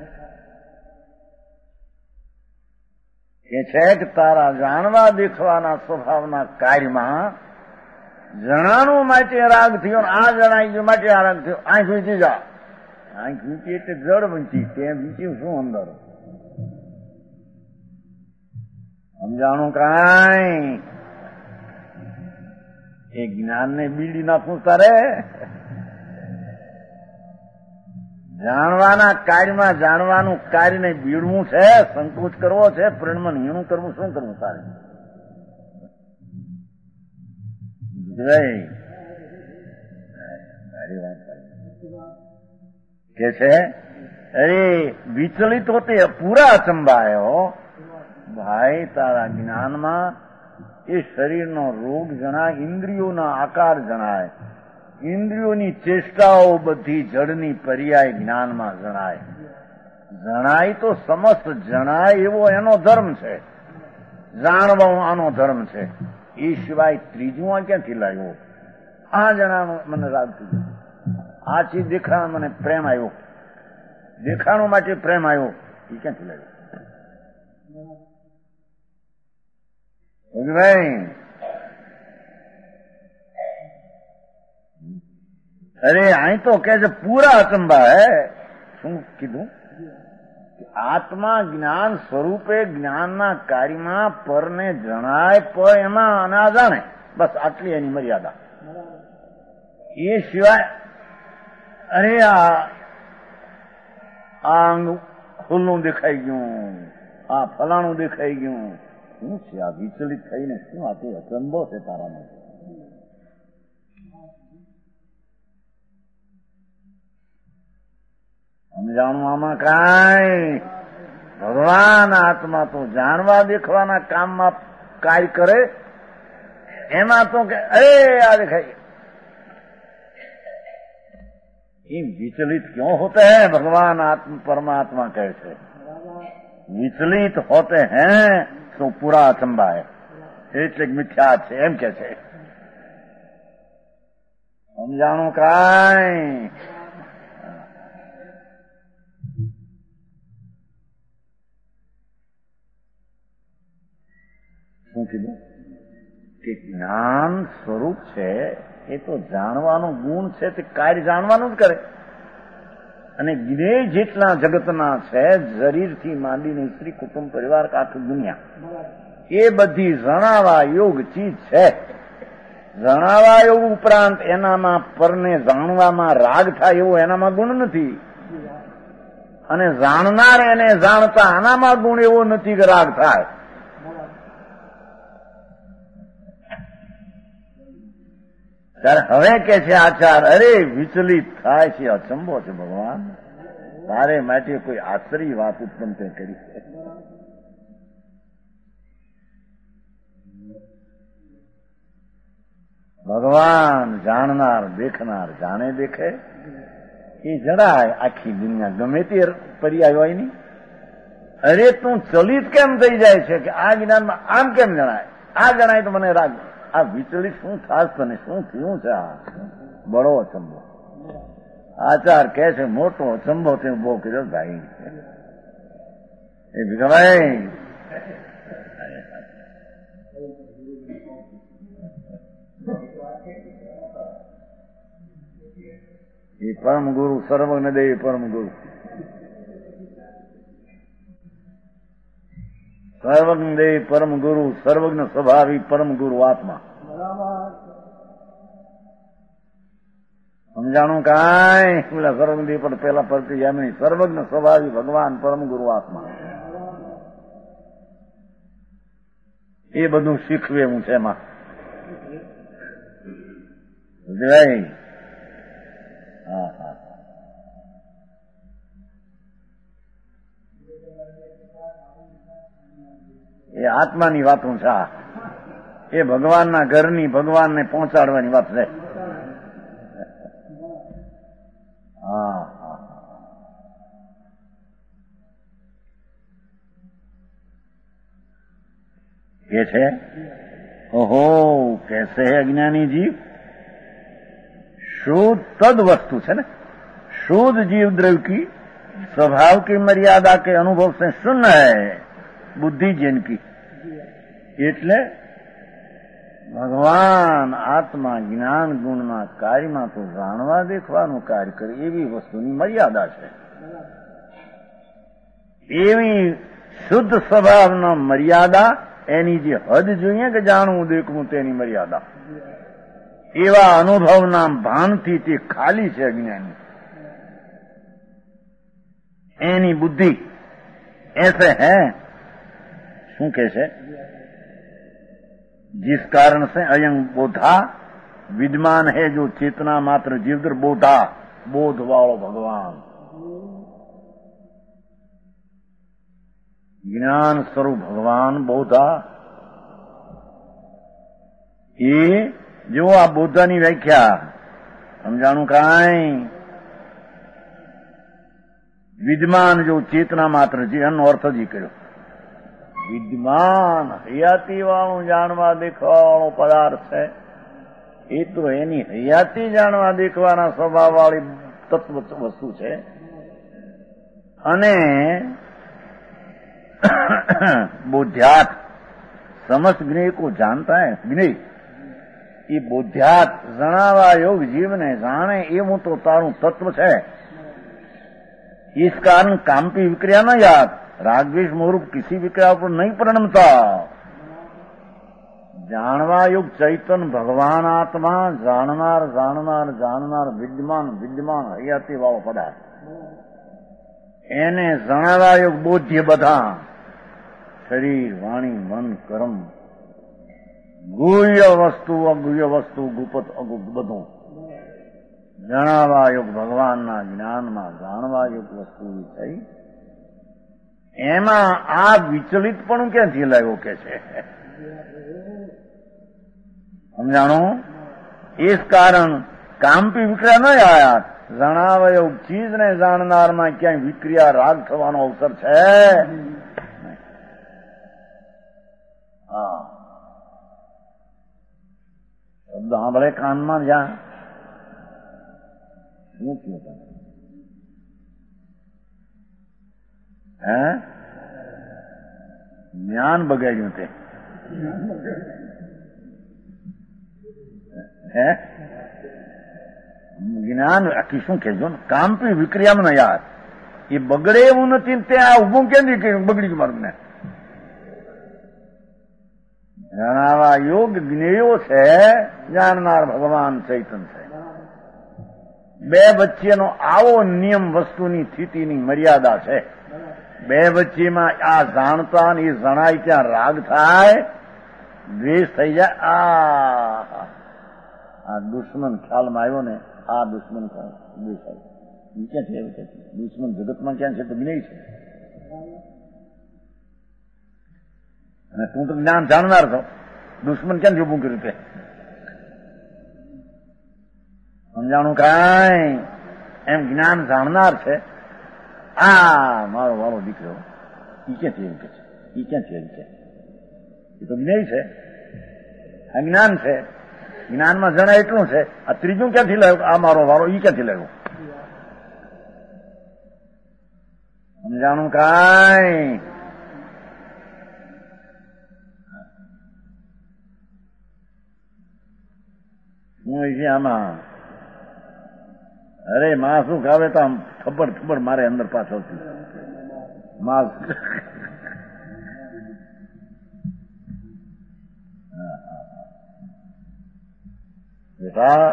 એ છે કે તારા જાણવા દેખવાના સ્વભાવના કાર્યમાં જણાનું માટે રાગ થયો, આ જણાઈ ગયું માટે આ રાગ થયો. આંખ વીંચી જા, આંખ વીંચી એટલે જડ વીંચી, તે વીંચ્યું શું અંદર? સમજાણું કાંઈ? એ જ્ઞાનને બીડી નાખવું તારે? જાણવાના કાર્યમાં જાણવાનું કાર્યને બીડવું છે, સંકોચ કરવો છે, પરિણમન હીણું કરવું, શું કરવું તારે? સારી વાત કે છે अरे विचलित होते पूरा अचंबा है हो भाई तारा ज्ञान में ये शरीर नो रोग जनाय, इंद्रियों ना आकार जनाय, इंद्रियों नी चेष्टाओ बधी जड़नी पर्याय ज्ञान में जनाय। जनाय तो समस्त जनाय एवो एनो धर्म छे, जाणवा आनो धर्म छे। ए सिवाय त्रीजू आ क्यांथी लाव्यो? आ जणानो मने राग थी गयो, आ चीज देखाण मने प्रेम आव्यो, देखाणो माटे प्रेम आव्यो, ए क्यांथी लाव्यो? भाई अरे आई तो कैसे पूरा अचंबा है। शू कीधुं? आत्मा ज्ञान स्वरूपे ज्ञानना कार्यमां परने जणाय, पर एमां ना जाणे, बस आटली एनी मर्यादा। ये सिवाय अरे आ अंग खुल्लुं देखाई गयुं, आ फलाणुं देखाई गयुं, શું છે આ વિચલિત થઈને? શું આ તે અચંબો છે તારામાં? સમજાણું આમાં કાંઈ? ભગવાન આત્મા તો જાણવા દેખવાના કામમાં કાર્ય કરે, એમાં તો કે અરે આ દેખાય ये विचलित क्यों होते हैं? भगवान आत्म परमात्मा कैसे विचलित होते हैं तो पूरा अचंबा है, એટલે મિથ્યા છે એમ કે છે। સમજાણું કાંઈ? શું કીધું? કે જ્ઞાન સ્વરૂપ છે એ તો જાણવાનું ગુણ છે, તે કાર્ય જાણવાનું જ કરે। અને જ્ઞેય જેટલા જગતના છે, શરીરથી માંડીને સ્ત્રી કુટુંબ પરિવાર આખી દુનિયા, એ બધી જણાવા યોગ ચીજ છે। જણાવા યોગ ઉપરાંત એનામાં પરને જાણવામાં રાગ થાય એવો એનામાં ગુણ નથી, અને જાણનાર એને જાણતા આનામાં ગુણ એવો નથી કે રાગ થાય। ત્યારે હવે કે છે આચાર, અરે વિચલિત થાય છે, અચંબો છે ભગવાન, તારે માટે કોઈ આશ્ચર્ય વાત ઉત્પન્ન તે કરી છે। ભગવાન જાણનાર દેખનાર જાણે દેખે, એ જણાય આખી દુનિયા ગમે તે પર્યાય હોય નહીં। અરે તું ચલિત કેમ થઈ જાય છે કે આ જ્ઞાનમાં આમ કેમ જણાય, આ જણાય તો મને રાગ, આ વિચલિત શું થાસ તને, શું થયું છે? આ બળો અચંબો। આચાર કહે છે મોટો અચંબો તે ઉભો કર્યો ભાઈ। એ ભીખાભાઈ એ પરમ ગુરુ સર્વજ્ઞ દેવ પરમ ગુરુ, સર્વજ્ઞ દેવ પરમ ગુરુ, સર્વજ્ઞ સ્વભાવી પરમ ગુરુ આત્મા। સમજાણું કાંઈ? પેલા સર્વજ્ઞ દેવ પર પેલા પરથી યામણી, સર્વજ્ઞ સ્વભાવી ભગવાન પરમ ગુરુ આત્મા, એ બધું શીખવે હું છે એમાં। હા હા એ આત્માની વાતો છે, એ ભગવાનના ઘરની ભગવાનને પહોંચાડવાની વાત છે। હા હા ये है। ओहो कैसे है अज्ञानी जीव? शुद्ध तद वस्तु है ना, शुद्ध जीव द्रव्य की स्वभाव की मर्यादा के अनुभव से शून्य है बुद्धि जिनकी। એટલે ભગવાન આત્મા જ્ઞાન ગુણના કાર્યમાં તો જાણવા દેખવાનું કાર્ય કરે એવી વસ્તુની મર્યાદા છે। એવી શુદ્ધ સ્વભાવના મર્યાદા, એની જે હદ જોઈએ કે જાણવું દેખવું તેની મર્યાદા, એવા અનુભવના ભાનથી તે ખાલી છે અજ્ઞાની। એની બુદ્ધિ ऐसे है, શું કહે છે? जिस कारण से अयं बोधा विद्यमान है, जो चेतना मात्र जीवदर बोधा, बोध वालो भगवान। જ્ઞાન સ્વરૂપ ભગવાન બોધા એ જો આ બોધાની વ્યાખ્યા સમજાણું કાંઈ વિદ્યમાન જો ચેતના માત્ર છે એનો અર્થ જ કર્યો. વિદ્યમાન હયાતી વાળું જાણવા દેખવા વાળો પદાર્થ છે એ તો એની હયાતી જાણવા દેખવાના સ્વભાવ વાળી તત્વ વસ્તુ છે. અને बोध्यात समस्त ज्ञेय को जानता है ज्ञेय ये बोध्यात जनावा योग जीव ने जाने एवं तो तारू तत्व है. इस कारण कामपी विक्रिया न याद रागद्वेष मोरूप किसी विक्रिया पर नहीं परिणमता. जानवा युग चैतन भगवान आत्मा जाननार जाननार जाननार विद्यमान विद्यमान हयाती वाળો પદાર્થ એને જણાવા યુગ બોધ્ય બધા શરીર વાણી મન કર્મ ગુહ્ય વસ્તુ અગુહ્ય વસ્તુ ગુપ્ત અગુપ્ત બધું જણાવા યુગ ભગવાનના જ્ઞાનમાં જાણવા યુગ વસ્તુ થઈ. એમાં આ વિચલિત પણ ક્યાંથી લાવ્યો કે છે સમજાણો. इस कारण કામપી વિક્રિયા ન આયા. જણાવયો ચીજને જાણનારમાં ક્યાંય વિક્રિયા રાગ થવાનો અવસર છે. હા શબ્દ સાંભળે કાનમાં જ્યાં શું થયું હે જ્ઞાન બગાડ્યું તે હે જ્ઞાન આખી શું કહેજો ને કામપી વિક્રિયામાં યાર એ બગડે એવું નથી. ત્યાં ઉભું કેમ નહીં બગડી ગયું મારું જ્ઞાન. જણાવા યોગ જ્ઞેયો છે જાણનાર ભગવાન ચૈતન છે. બે વચ્ચેનો આવો નિયમ વસ્તુની સ્થિતિની મર્યાદા છે. બે વચ્ચેમાં આ જાણતા ને એ જણાય ત્યાં રાગ થાય દ્વેષ થઈ જાય. આ દુશ્મન ખ્યાલમાં આવ્યો ને આ દુશ્મન દ્વેષ આવ્યો એ ક્યાં છે એવું કે દુશ્મન જગતમાં ક્યાં છે તો જ્ઞેય છે. અને તું તો જ્ઞાન જાણનાર છો દુશ્મન કેમ ઉભું કર્યું તે સમજાણું કાંઈ. એમ જ્ઞાન જાણનાર છે આ મારો વાળો દીકરો એ ક્યાંથી એવું કે છે એ ક્યાંથી એવું કે એ તો જ્ઞેય છે આ જ્ઞાન છે. જ્ઞાનમાં જણાય એટલું છે. આ ત્રીજું ક્યાંથી લાવ્યું આ મારો વારો એ ક્યાંથી લાવ્યો સમજાણું કાંઈ. હું છે આમાં અરે માં શું ખાવે તો આમ થપ્પડ થપ્પડ મારે અંદર પાછળથી માં બેટા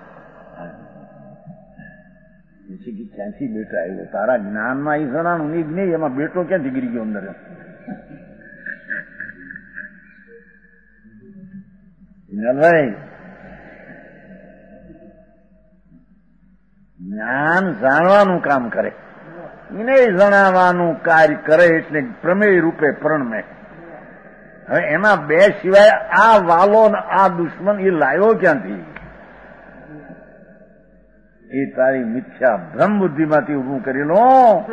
ક્યાંથી બેટા આવ્યો તારા જ્ઞાનમાં એ જણાનું નહીં જ નહીં એમાં બેટો ક્યાંથી ગીરી ગયો અંદર ભાઈ. જ્ઞાન જાણવાનું કામ કરે એને જણાવવાનું કાર્ય કરે એટલે પ્રમેય રૂપે પ્રણમે. હવે એમાં બે સિવાય આ વાલો આ દુશ્મન એ લાવ્યો ક્યાંથી એ તારી મિથ્યા ભ્રમ બુદ્ધિમાંથી ઉભું કરેલો.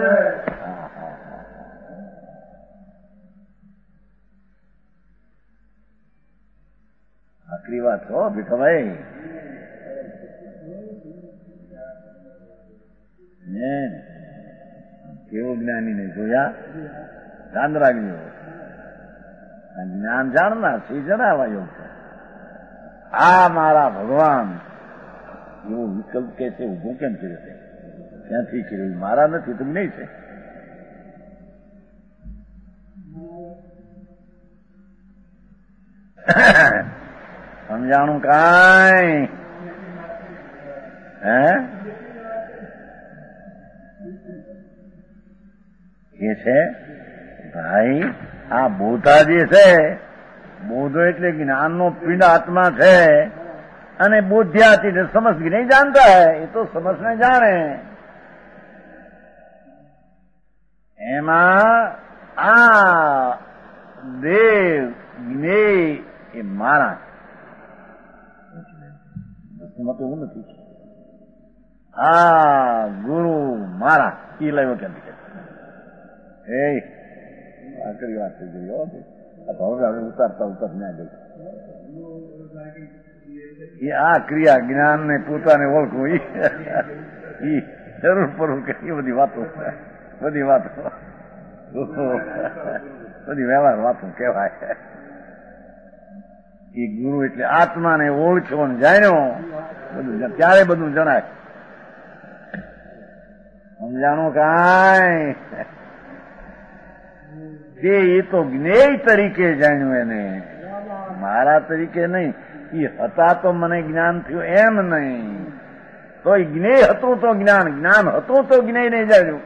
આખરી વાત છો ભીખાભાઈ. કેવો જ્ઞાની ને જોયા ધ્યાન રાખજો. જ્ઞાન જાણનાર છે જણાવા યોગ છે. આ મારા ભગવાન એવો વિકલ્પ કે છે ઉભું કેમ કર્યો છે ક્યાંથી કર્યું મારા નથી તો નહીં છે. સમજાણું કાંઈ હે એ છે ભાઈ આ બોધા જે છે બોધો એટલે જ્ઞાનનો પિંડ આત્મા છે અને બોધ્યાથી સમજ નહીં જાણતા હે એ તો સમજને જાણે. એમાં આ દેવ જ્ઞેય એ મારા એવું નથી. આ ગુરુ મારા એ લાવ્યો ક્યાંથી એ આકરી વાત થઈ ગઈ. હવે ઉતારતા ના ગઈ એ આ ક્રિયા જ્ઞાન ને પોતાને ઓળખવું એ જરૂર પડવું કે એ બધી વાતો બધી વ્યવહાર વાતો કહેવાય. એ ગુરુ એટલે આત્માને ઓળખ્યો ને જાણ્યો બધું ત્યારે બધું જણાય. સમજાણું કાંઈ તે એ તો જ્ઞેય તરીકે જાણ્યું એને, મારા તરીકે નહીં. એ હતા તો મને જ્ઞાન થયું એમ નહીં. તો એ જ્ઞેય હતું તો જ્ઞાન, જ્ઞાન હતું તો જ્ઞેય નહીં જાણ્યું.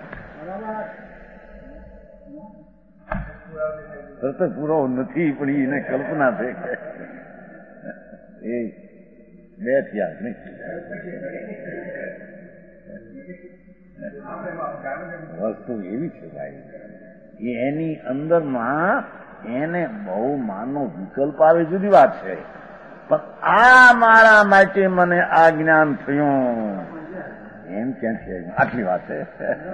તો પૂરો નથી પણ એને કલ્પના છે કે એ બે થયા નહીં. વસ્તુ એવી છે ભાઈ, એની અંદરમાં એને બહુ માનનો વિકલ્પ આવે જુદી વાત છે, પણ આ મારા માટે મને આ જ્ઞાન થયું એમ ક્યાંથી આવ્યું? આટલી વાત છે.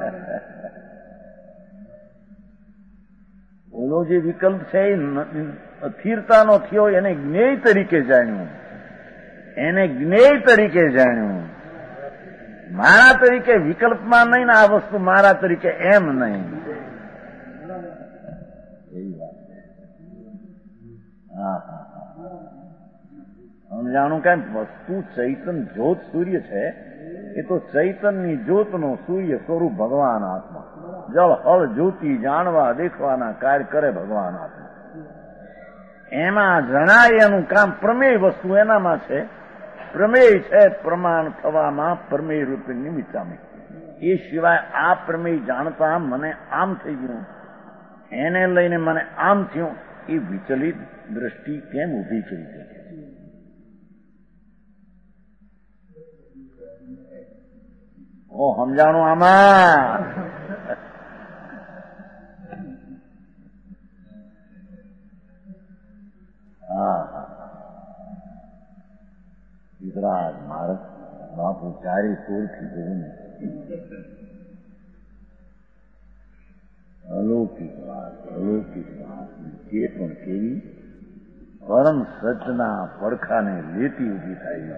ઓલો જે વિકલ્પ છે એ અસ્થિરતાનો થયો એને જ્ઞેય તરીકે જાણ્યું, એને જ્ઞેય તરીકે જાણ્યું. મારા તરીકે વિકલ્પમાં નહીં ને આ વસ્તુ મારા તરીકે એમ નહીં. એવી વાત. હા હા સમજાણું. કેમ વસ્તુ ચૈતન જ્યોત સૂર્ય છે એ તો ચૈતનની જ્યોતનો સૂર્ય સ્વરૂપ ભગવાન આત્મા. જળ હળ જ્યોતિ જાણવા દેખવાના કાર્ય કરે ભગવાન આત્મા. એમાં જણાય એનું કામ પ્રમેય વસ્તુ એનામાં છે. પ્રમેય છે પ્રમાણ થવામાં પ્રમેય રૂપે નિમિત્તામે. એ સિવાય આ પ્રમેય જાણતા મને આમ થઈ ગયું, એને લઈને મને આમ થયું, એ વિચલિત દ્રષ્ટિ કેમ ઉભી કરી છે? ઓ સમજાણું આમાં? હા વિતરાગ મારક બાપુ ચારે કોરથી જોયું ને અલૌકિક વાત, અલૌકિક વાત જે પણ કેવી પરમ સચના પડખાને લેતી ઉભી થાય.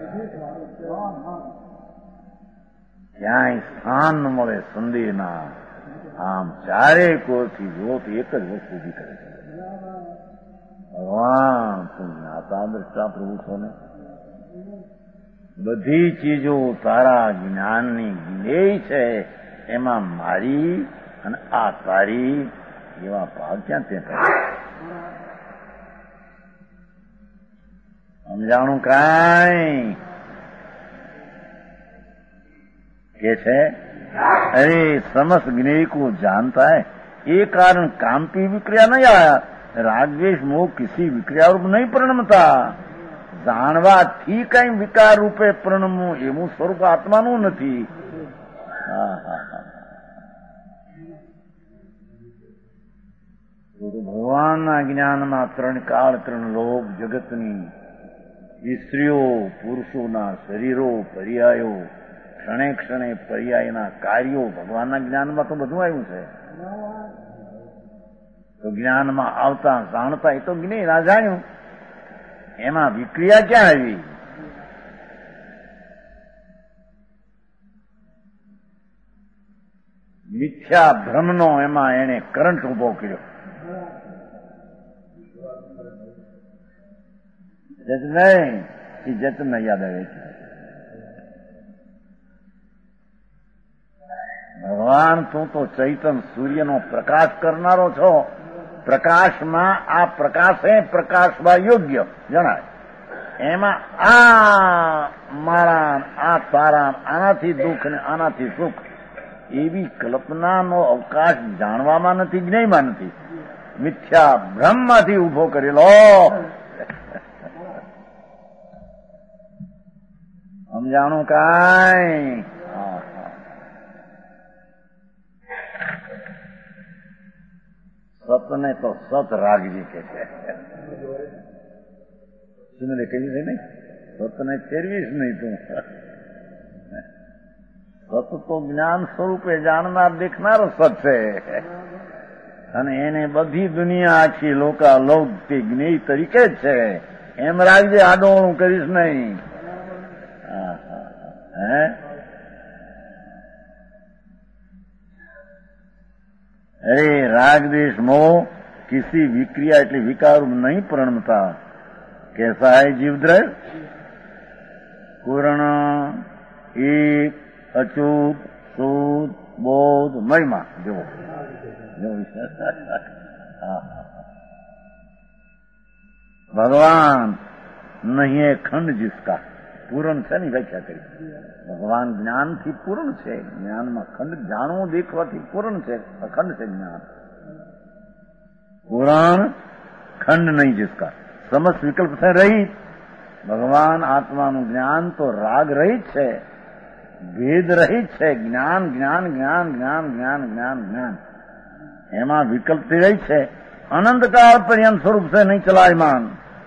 ક્યાંય સ્થાન ન મળે સંદેહના. આમ ચારે કોરથી જોત એક જ વસ્તુ ઉભી કરે છે. ભગવાન તું જ્ઞાતા દ્રષ્ટા પ્રભુ છો ને, બધી ચીજો તારા જ્ઞાનની જ્ઞેય છે, એમાં મારી અને આ તારી એવા ભાગ ક્યાં તે સમજાણું કાંઈ કે છે? अरे समस्त ज्ञेय को जानता है, ये कारण कामपी विक्रिया नहीं आया, रागद्वेष मोह किसी विक्रिया रूप नहीं परिणमता. જાણવાથી કઈ વિકાર રૂપે પરિણમવું એવું સ્વરૂપ આત્માનું નથી. ભગવાનના જ્ઞાનમાં ત્રણ કાળ, ત્રણ લોક, જગતની સ્ત્રીઓ પુરુષોના શરીરો, પર્યાયો, ક્ષણે ક્ષણે પર્યાયના કાર્યો, ભગવાનના જ્ઞાનમાં તો બધું આવ્યું છે. તો જ્ઞાનમાં આવતા જાણતા એ તો જ્ઞેય ના જાણ્યું, એમાં વિક્રિયા ક્યાં આવી? મિથ્યા ભ્રમનો એમાં એને કરંટ ઉભો કર્યો. જત નહીં એ જતન યાદ આવે છે. ભગવાન તું તો ચૈતન સૂર્યનો પ્રકાશ કરનારો છો. પ્રકાશમાં આ પ્રકાશે પ્રકાશવા યોગ્ય જણાય. એમાં આ મારા, આ તારા, આનાથી દુઃખ ને આનાથી સુખ એવી કલ્પનાનો અવકાશ જાણવામાં નથી, જ્ઞેયમાં નથી. મિથ્યા ભ્રમમાંથી ઉભો કરેલો. સમજાણું કાંઈ? સતને તો સત રાખજે કે છે. સુંદરે કહ્યું છે નહીં, સતને ફેરવીશ નહીં તું. સત તો જ્ઞાન સ્વરૂપે જાણનાર દેખનારો સત છે, અને એને બધી દુનિયા આખી લોકાલોક તે જ્ઞેય તરીકે જ છે. એમ રાખજે, આડોળું કરીશ નહીં. હે अरे राग देश मोह किसी विक्रिया એટલે વિકાર નહીં પ્રણમતા. कैसा है जीवद्रव्य? पूर्ण, एक, अचूत, शुद्ध, बोध, महिमा. जो भगवान नहीं है खंड जिसका. પૂર્ણ છે ની વ્યાખ્યા કરી. ભગવાન જ્ઞાનથી પૂર્ણ છે. જ્ઞાનમાં ખંડ, જાણવું દેખવાથી પૂર્ણ છે, અખંડ છે જ્ઞાન. પૂરણ ખંડ નહીં જિસકા. સમસ્ત વિકલ્પ છે રહિત. ભગવાન આત્માનું જ્ઞાન તો રાગ રહિત છે, ભેદ રહિત છે. જ્ઞાન જ્ઞાન જ્ઞાન જ્ઞાન જ્ઞાન જ્ઞાન જ્ઞાન એમાં વિકલ્પથી રહી છે. અનંતકાળ પર્યંત સ્વરૂપ છે, નહીં ચલાયમાન.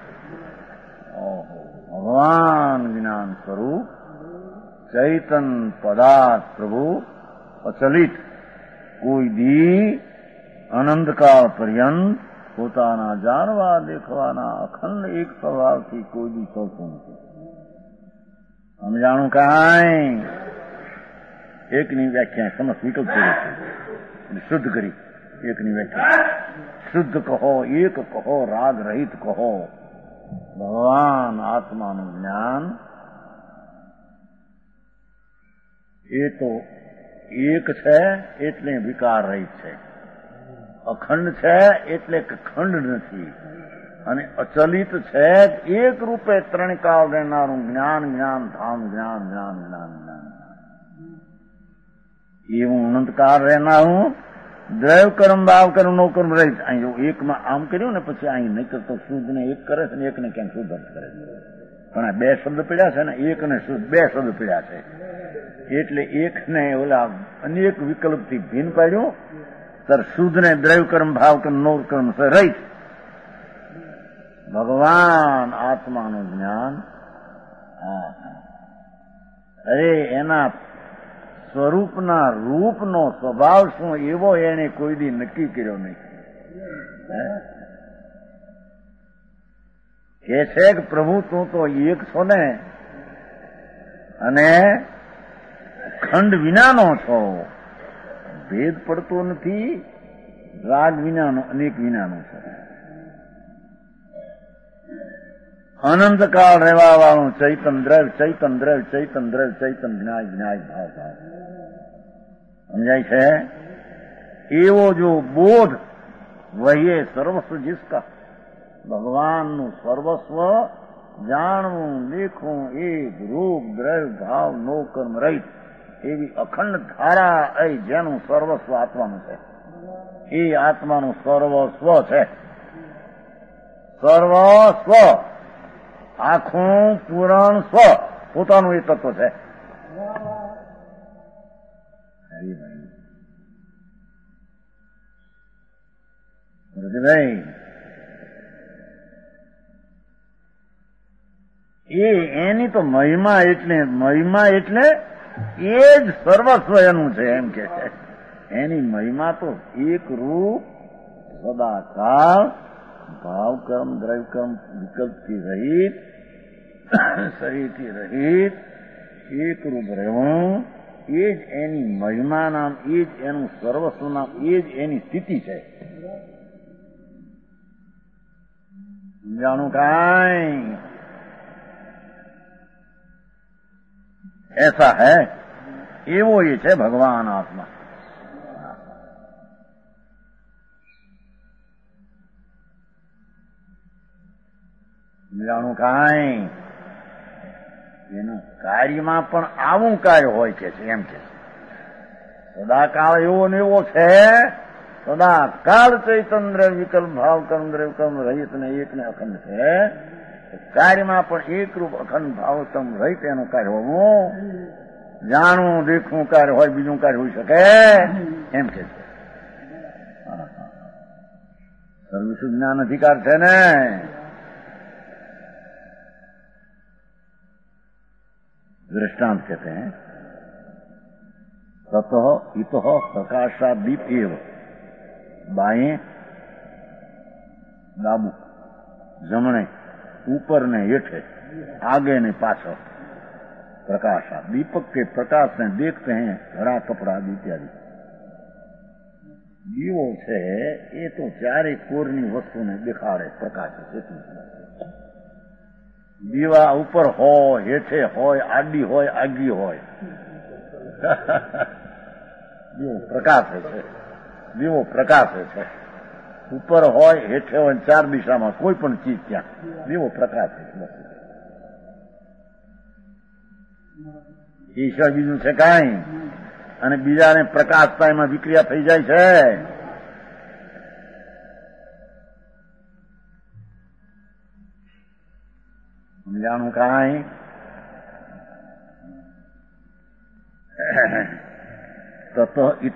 ભગવાન જ્ઞાન સ્વરૂપ ચૈતન પદાર્થ પ્રભુ અચલિત કોઈ દી અનંતકાળ પર્યંત પોતાના જાણવા દેખવાના અખંડ એક સ્વભાવથી કોઈ દી ચોખ્ખું નથી. સમજાણું કાંઈ? એકની વ્યાખ્યા સમસ્ત વિકલ્પ કરી, શુદ્ધ કરી. એકની વ્યાખ્યા શુદ્ધ કહો, એક કહો, રાગ રહિત કહો. ભગવાન આત્માનું જ્ઞાન એ તો એક છે એટલે વિકાર રહિત છે, અખંડ છે એટલે ખંડ નથી, અને અચલિત છે. એક રૂપે ત્રણ કાળ રહેનારું જ્ઞાન જ્ઞાન ધામ જ્ઞાન જ્ઞાન જ્ઞાન જ્ઞાન એવું અનંતકાળ રહેનારું દ્રવ્ય કર્મ ભાવ કર્મ નો કર્મ રહિત. અહીં એકમાં આમ કર્યું ને પછી અહીં નહીં કરતો શુદ્ધ ને એક કરે છે ને એકને ક્યાંક શુદ્ધ અર્થ કરે છે. પણ આ બે શબ્દ પીડ્યા છે ને, એક ને શુદ્ધ, બે શબ્દ પીડ્યા છે. એટલે એકને ઓલા અનેક વિકલ્પથી ભિન્ન પાડ્યું. ત્યારે શુદ્ધ ને દ્રવ્ય કર્મ ભાવ કર્મ નો કર્મ રહિત ભગવાન આત્માનું જ્ઞાન. અરે એના સ્વરૂપના રૂપનો સ્વભાવ શું એવો એને કોઈ દી નક્કી કર્યો નહીં. કે છે કે પ્રભુ તું તો એક છો ને, અને ખંડ વિનાનો છો. ભેદ પડતો નથી. રાગ વિનાનો, અનેક વિનાનો છે. અનંતકાળ રહેવા વાળું ચૈતન દ્રવ્ય, ચૈતન દ્રવ્ય, ચૈતન દ્રવ્ય, ચૈતન જ્ઞાય જ્ઞાય ભાવ ભાવ. સમજાય છે? એવો જો બોધ વહીએ સર્વસ્વ જિસકા. ભગવાનનું સર્વસ્વ જાણવું, દેખવું, એક રૂપ દ્રવ્ય ભાવ નો કર્મ રહિત એવી અખંડ ધારા એ જેનું સર્વસ્વ આત્માનું છે, એ આત્માનું સર્વસ્વ છે. સર્વસ્વ આખું પૂરણ સ્વ પોતાનું એ તત્વ છે. એની તો મહિમા એટલે એ જ સર્વસ્વ એનું છે એમ કે છે. એની મહિમા તો એક રૂપ સદાકાળ ભાવ કર્મ દ્રવ્ય કર્મ વિકલ્પથી રહિત, શરીરથી રહિત, એક રૂપ રહેવું, એ જ એની મહિમા નામ, એ જ એનું સર્વસ્વ નામ, એ જ એની સ્થિતિ છે. જાણું કાંઈ? ऐसा है એવો એ છે ભગવાન આત્મા. જાણું કાંઈ? એનું કાર્યમાં પણ આવું કાર્ય હોય કે છે એમ કે છે. સદાકાળ એવો ને એવો છે. સદાકાળ ચૈતન દ્રવ્ય વિકલ્પ ભાવ કર્મ દ્રવ્ય કર્મ રહિત ને એક ને અખંડ છે. કાર્યમાં પણ એક રૂપ અખંડ ભાવતમ રહિત એનું કાર્ય હોવું. જાણવું દેખવું કાર્ય હોય, બીજું કાર્ય હોઈ શકે એમ કે છે. સર્વસુખ જ્ઞાન અધિકાર છે ને. दृष्टांत कहते हैं ततः इतः प्रकाशादीप एव बाएं डाबू जमणे ऊपर ने हेठे आगे ने पाछळ प्रकाशा दीपक के प्रकाश से देखते हैं घड़ा कपड़ा आदि इत्यादि. દીવો છે એ તો ચારે કોરની વસ્તુને દેખાડે પ્રકાશ છે. દીવા ઉપર હોય હેઠે હોય આડી હોય આગી હોય દીવો પ્રકાશે છે. દીવો પ્રકાશે છે. ઉપર હોય હેઠે હોય ચાર દિશામાં કોઈ પણ ચીજ ત્યાં દીવો પ્રકાશે છે. ઈશ્વર બીજું છે કાંઈ. અને બીજાને પ્રકાશતા એમાં વિક્રિયા થઈ જાય છે. સમજાણું કાંઈ. તત ઇતઃ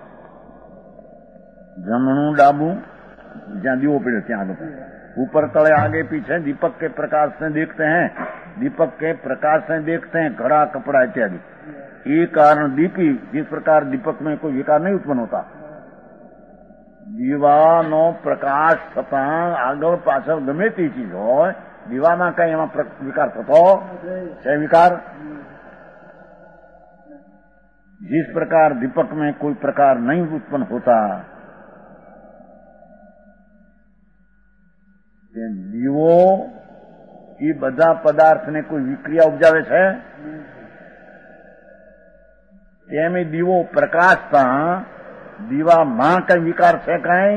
જમણું ડાબું જ્યાં દીવો પડ્યો ત્યાં આગળ ऊपर तले आगे पीछे दीपक के प्रकाश से देखते हैं. दीपक के प्रकाश से देखते हैं घड़ा कपड़ा इत्यादि. ये कारण दीपी जिस प्रकार दीपक में कोई विकार नहीं उत्पन्न होता. દીવાનો પ્રકાશ થતા આગળ પાછળ ગમે તે ચીજ હોય દીવામાં કઈ એમાં વિકાર થતો છે. વિકાર जिस प्रकार दीपक में कोई प्रकार नहीं उत्पन्न होता દીવો એ બધા પદાર્થને કોઈ વિક્રિયા ઉપજાવે છે. તેમ દીવો પ્રકાશતા દીવામાં કઈ વિકાર છે કઈ.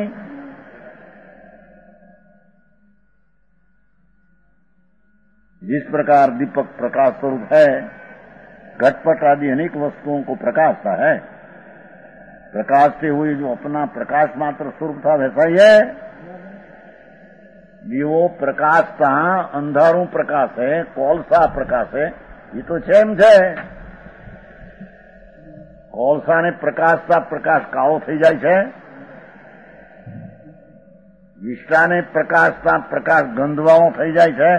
जिस प्रकार दीपक प्रकाश स्वरूप है घटपट आदि अनेक वस्तुओं को प्रकाशता है. प्रकाशते हुए जो अपना प्रकाश मात्र स्वरूप था वैसा ही है. દીવો પ્રકાશતા અંધારું પ્રકાશ है कोलसा प्रकाश है ये तो છે એમ છે. કોલસાને પ્રકાશતા પ્રકાશ કાળો થઈ જાય છે. વિષ્ટાને પ્રકાશતા પ્રકાશ ગંધવાળો થઈ જાય છે.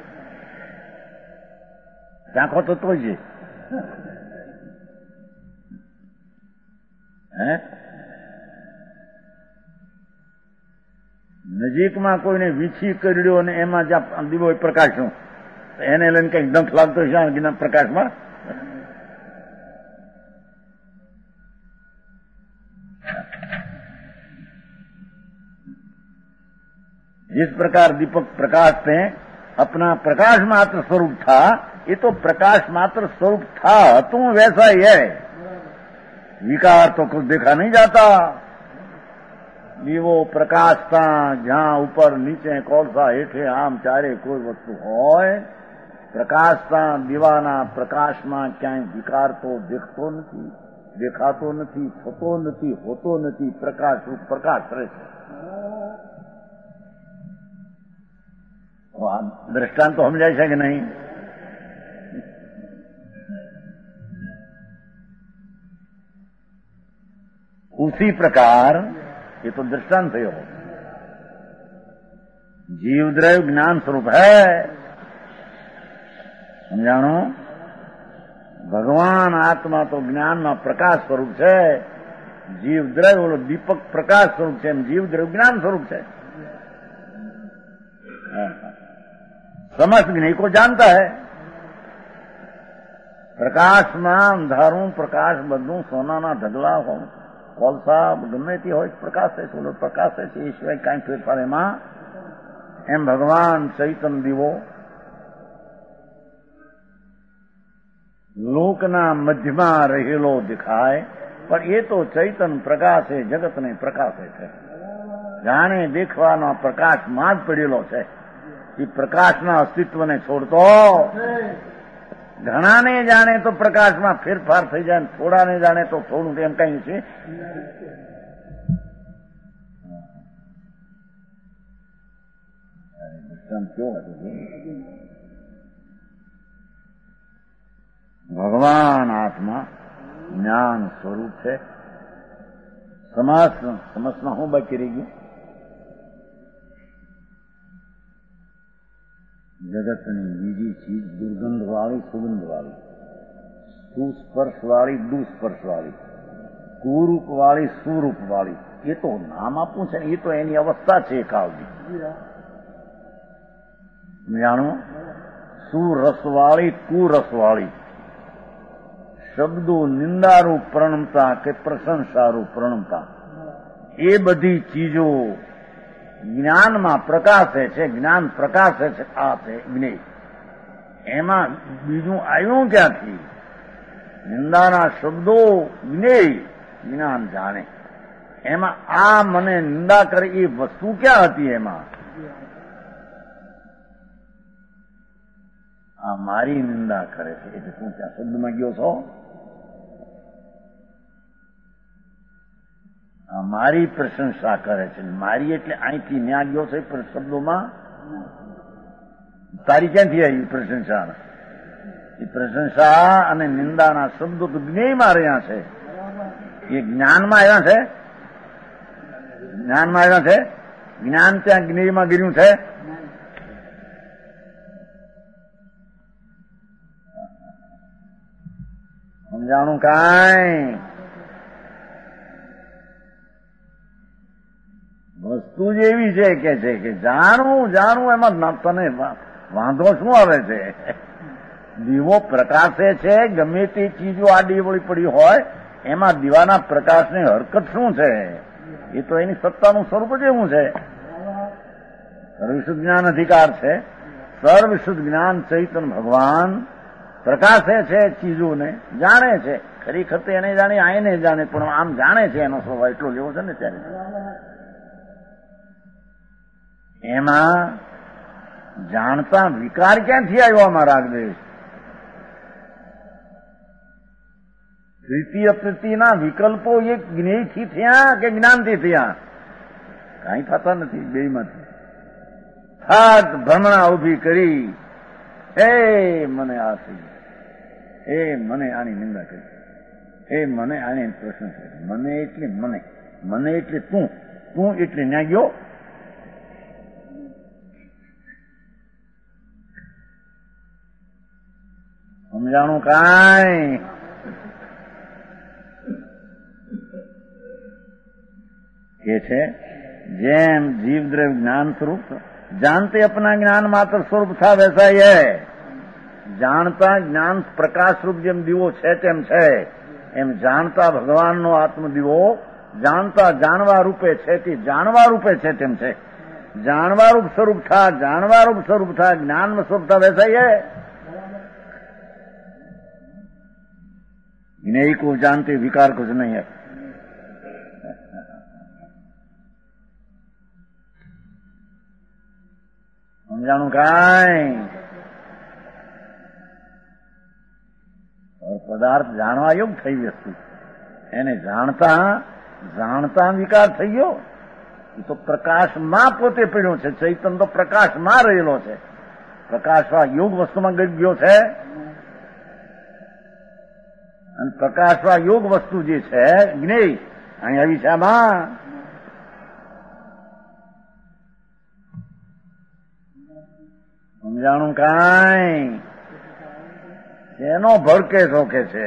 ઝાંખો થતો છે. નજીકમાં કોઈને વીછી કર્યો અને એમાં જ્યાં દીવો પ્રકાશ્યો એને લઈને કંઈક ડંખ લાગતો છે પ્રકાશમાં. जिस प्रकार दीपक प्रकाश में अपना प्रकाश मात्र स्वरूप था ये तो प्रकाश मात्र स्वरूप था तुम वैसा ही है. विकार तो कुछ देखा नहीं जाता. દીવો પ્રકાશતા જ્યાં ઉપર નીચે કોલસા હેઠે આમ ચારે કોઈ વસ્તુ હોય પ્રકાશતા દીવાના પ્રકાશમાં ક્યાંય વિકાર તો દેખતો નથી દેખાતો નથી થતો નથી હોતો નથી. પ્રકાશ રૂપ પ્રકાશ રહે છે. દ્રષ્ટાંત તો સમજાય છે કે નહીં. उसी प्रकार ये तो दृष्टांत थयो. जीवद्रव्य ज्ञान स्वरूप है. समझाणो. भगवान आत्मा तो ज्ञान में प्रकाश स्वरूप है. जीवद्रव्य बोलो दीपक प्रकाश स्वरूप है. जीवद्रव्य ज्ञान स्वरूप है. समस्त ज्ञानी को जानता है. प्रकाश में अंधारू प्रकाश बधु सोना ना ढगला हो कोलसा गमे ते हो प्रकाश है सोलर प्रकाश है એ સિવાય કાંઈ ફેરફાર એમાં. એમ ભગવાન ચૈતન્ય દીવો લોકના મધ્યમાં રહેલો દેખાય પણ એ તો ચૈતન્ય પ્રકાશ છે. જગતને પ્રકાશે છે. જાણે દેખવાનો પ્રકાશમાં જ પડેલો છે. એ પ્રકાશના અસ્તિત્વને છોડતો ઘણાને જાણે તો પ્રકાશમાં ફેરફાર થઈ જાય થોડાને જાણે તો થોડું એમ કઈ છે. ભગવાન આત્મા જ્ઞાન સ્વરૂપ છે. સમસ્તમાં હું બાકી રહી ગયું. જગતની બીજી ચીજ દુર્ગંધવાળી, સુગંધવાળી, સુસ્પર્શવાળી, દુસ્પર્શવાળી, કુરૂપવાળી, સુરૂપવાળી, એ તો નામ આપવું છે ને, એ તો એની અવસ્થા છે કાળની. જાણો, સુરસવાળી, કુરસવાળી, શબ્દો નિંદારૂપ પ્રણમતા કે પ્રશંસારૂપ પ્રણમતા, એ બધી ચીજો જ્ઞાનમાં પ્રકાશે છે. જ્ઞાન પ્રકાશે છે, આ છે જ્ઞેય. એમાં બીજું આવ્યું ક્યાંથી? નિંદાના શબ્દો જ્ઞેય, જ્ઞાન જાણે. એમાં આ મને નિંદા કરે એ વસ્તુ ક્યાં હતી? એમાં આ મારી નિંદા કરે છે એટલે તું ત્યાં શબ્દમાં ગયો છો? આ મારી પ્રશંસા કરે છે. મારી એટલે અહીંથી ન્યા ગયો છે શબ્દોમાં. તારી ક્યાંથી આવી પ્રશંસા? એ પ્રશંસા અને નિંદાના શબ્દો તો જ્ઞેયમાં રહ્યા છે. એ જ્ઞાનમાં આવ્યા છે. જ્ઞાનમાં આવ્યા છે. જ્ઞાન ત્યાં જ્ઞેયમાં ગીર્યું છે. સમજાણું કાંઈ? વસ્તુ જ એવી છે કે જાણવું જાણવું એમાં તને વાંધો શું આવે છે? દીવો પ્રકાશે છે. ગમે તે ચીજો આડી વળી પડી હોય એમાં દીવાના પ્રકાશની હરકત શું છે? એ તો એની સત્તાનું સ્વરૂપ જ એવું છે. સર્વશુદ્ધ જ્ઞાન અધિકાર છે. સર્વશુદ્ધ જ્ઞાન ચૈતન્ય ભગવાન પ્રકાશે છે, ચીજોને જાણે છે. ખરેખર તો એને જાણે, આઈને જાણે, પણ આમ જાણે છે. એનો સ્વભાવ એટલો લેવો છે ને ત્યારે. એમાં જાણતા વિકાર ક્યાંથી આવ્યો આમાં રાગદ્વેષ? તૃતીય પ્રતિના વિકલ્પો એ જ્ઞેયથી થયા કે જ્ઞાનથી થયા? કાંઈ થતા નથી બેયમાંથી. હાથ ભ્રમણા ઉભી કરી, એ મને આ થઈ, એ મને આની નિંદા કરી, એ મને આની પ્રશ્ન કરી. મને એટલે મને, મને એટલે તું, તું એટલે ન્યા ગયો. સમજાણું કાંઈ? કે છે જેમ जीव द्रव्य ज्ञान स्वरूप जानते अपना ज्ञान मात्र स्वरूप था वैसा ही है. જાણતા જ્ઞાન પ્રકાશ રૂપ જેમ દીવો છે તેમ છે, એમ જાણતા ભગવાનનો આત્મદીવો જાણતા જાણવા રૂપે છે તે જાણવા રૂપે છે તેમ છે. જાણવા રૂપ સ્વરૂપ થા, જાણવા રૂપ સ્વરૂપ થા, જ્ઞાન સ્વરૂપ था वैसा ही है. ज्ञेय को जानते विकार कुछ नहीं है. સમજાણું કાંઈ? પદાર્થ જાણવા યોગ થઈ વસ્તુ, એને જાણતા જાણતા વિકાર થઈ ગયો. એ તો પ્રકાશમાં પોતે પડ્યો છે. ચૈતન્ય તો પ્રકાશમાં રહેલો છે. પ્રકાશવા યોગ વસ્તુમાં ગઈ ગયો છે. અને પ્રકાશવા યોગ વસ્તુ જે છે જ્ઞેય, અહીં આવી છે. આમાં સમજાણું કાંઈ? એનો ભડકે શોખે છે.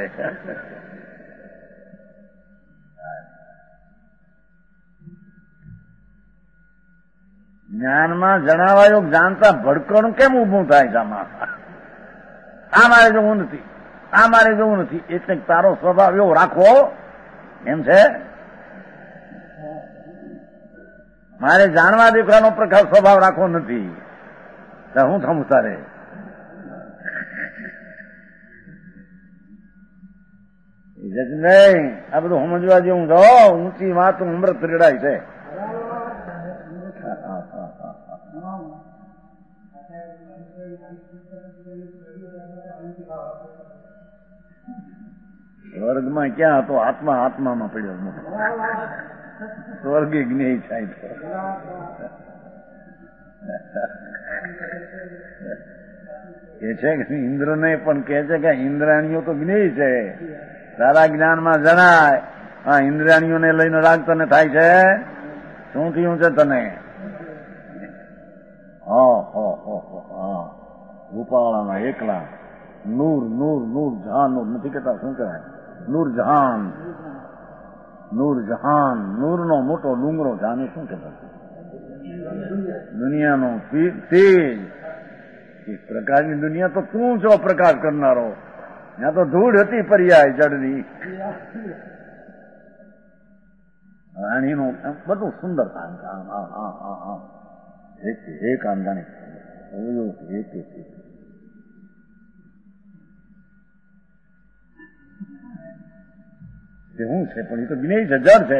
જ્ઞાનમાં જણાવાયો જાણતા ભડકણું કેમ ઊભું થાય છે આમાં? આ મારે જોવું નથી, આ મારે જોવું નથી, એટલે તારો સ્વભાવ એવો રાખવો એમ છે. મારે જાણવા દેખવાનો પ્રકાર સ્વભાવ રાખવો નથી. હું થમું તારે? નહીં, આ બધું સમજવા જેવું છો. ઊંચી વાત અમૃત રેડાય છે. સ્વર્ગમાં ક્યાં હતો? આત્મા આત્મામાં પડ્યો. સ્વર્ગે જ્ઞેય થાય છે. કે છે કે ઇન્દ્રને પણ કે છે કે ઇન્દ્રાણીઓ તો જ્ઞેય છે. સારા જ્ઞાનમાં જણાય. હા, ઇન્દ્રાણીઓને લઈને રાગ તને થાય છે. શું થયું છે તને? ગોપાળાના એકલા નૂર નૂર નૂર જહાન નૂર નથી કહેતા, શું કહેવાય? નૂર જહાન, નૂર જહાન, નૂરનો મોટો ડુંગરો જાને શું કહેતા? દુનિયાનો તેજ. એક પ્રકારની દુનિયા તો તું છો પ્રકાશ કરનારો. ત્યાં તો ધૂળ હતી પર્યાય જડની. રાણીનું બધું સુંદર કામ. એક આમ જાણે એક શું છે? પણ એ તો જ્ઞેય છે, જળ છે.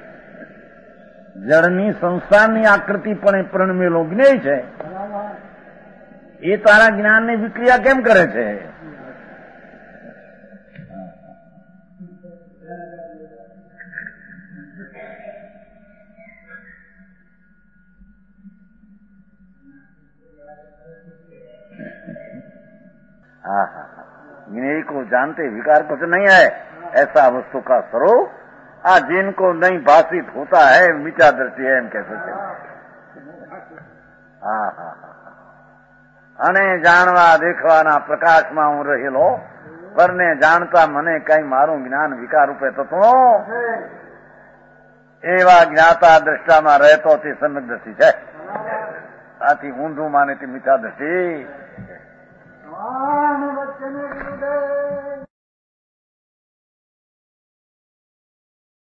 જળની સંસારની આકૃતિ પણ પ્રણમેલો જ્ઞેય છે. એ તારા જ્ઞાનની વિક્રિયા કેમ કરે છે? हाँ हाँ, ज्ञेय को जानते विकार कुछ नहीं है, ऐसा वस्तु का स्वरूप जिनको नहीं भाषित होता है मिथ्या दृष्टि है, एम कह सकते। हाँ हाँ, અને જાણવા દેખવાના પ્રકાશમાં હું રહેલો, પરને જાણતા મને કઈ મારું જ્ઞાન વિકાર રૂપે થતું, એવા જ્ઞાતા દ્રષ્ટામાં રહેતો તે સમ્યક દ્રષ્ટિ છે. આથી ઊંધું માને તે મિથ્યા દ્રષ્ટિ.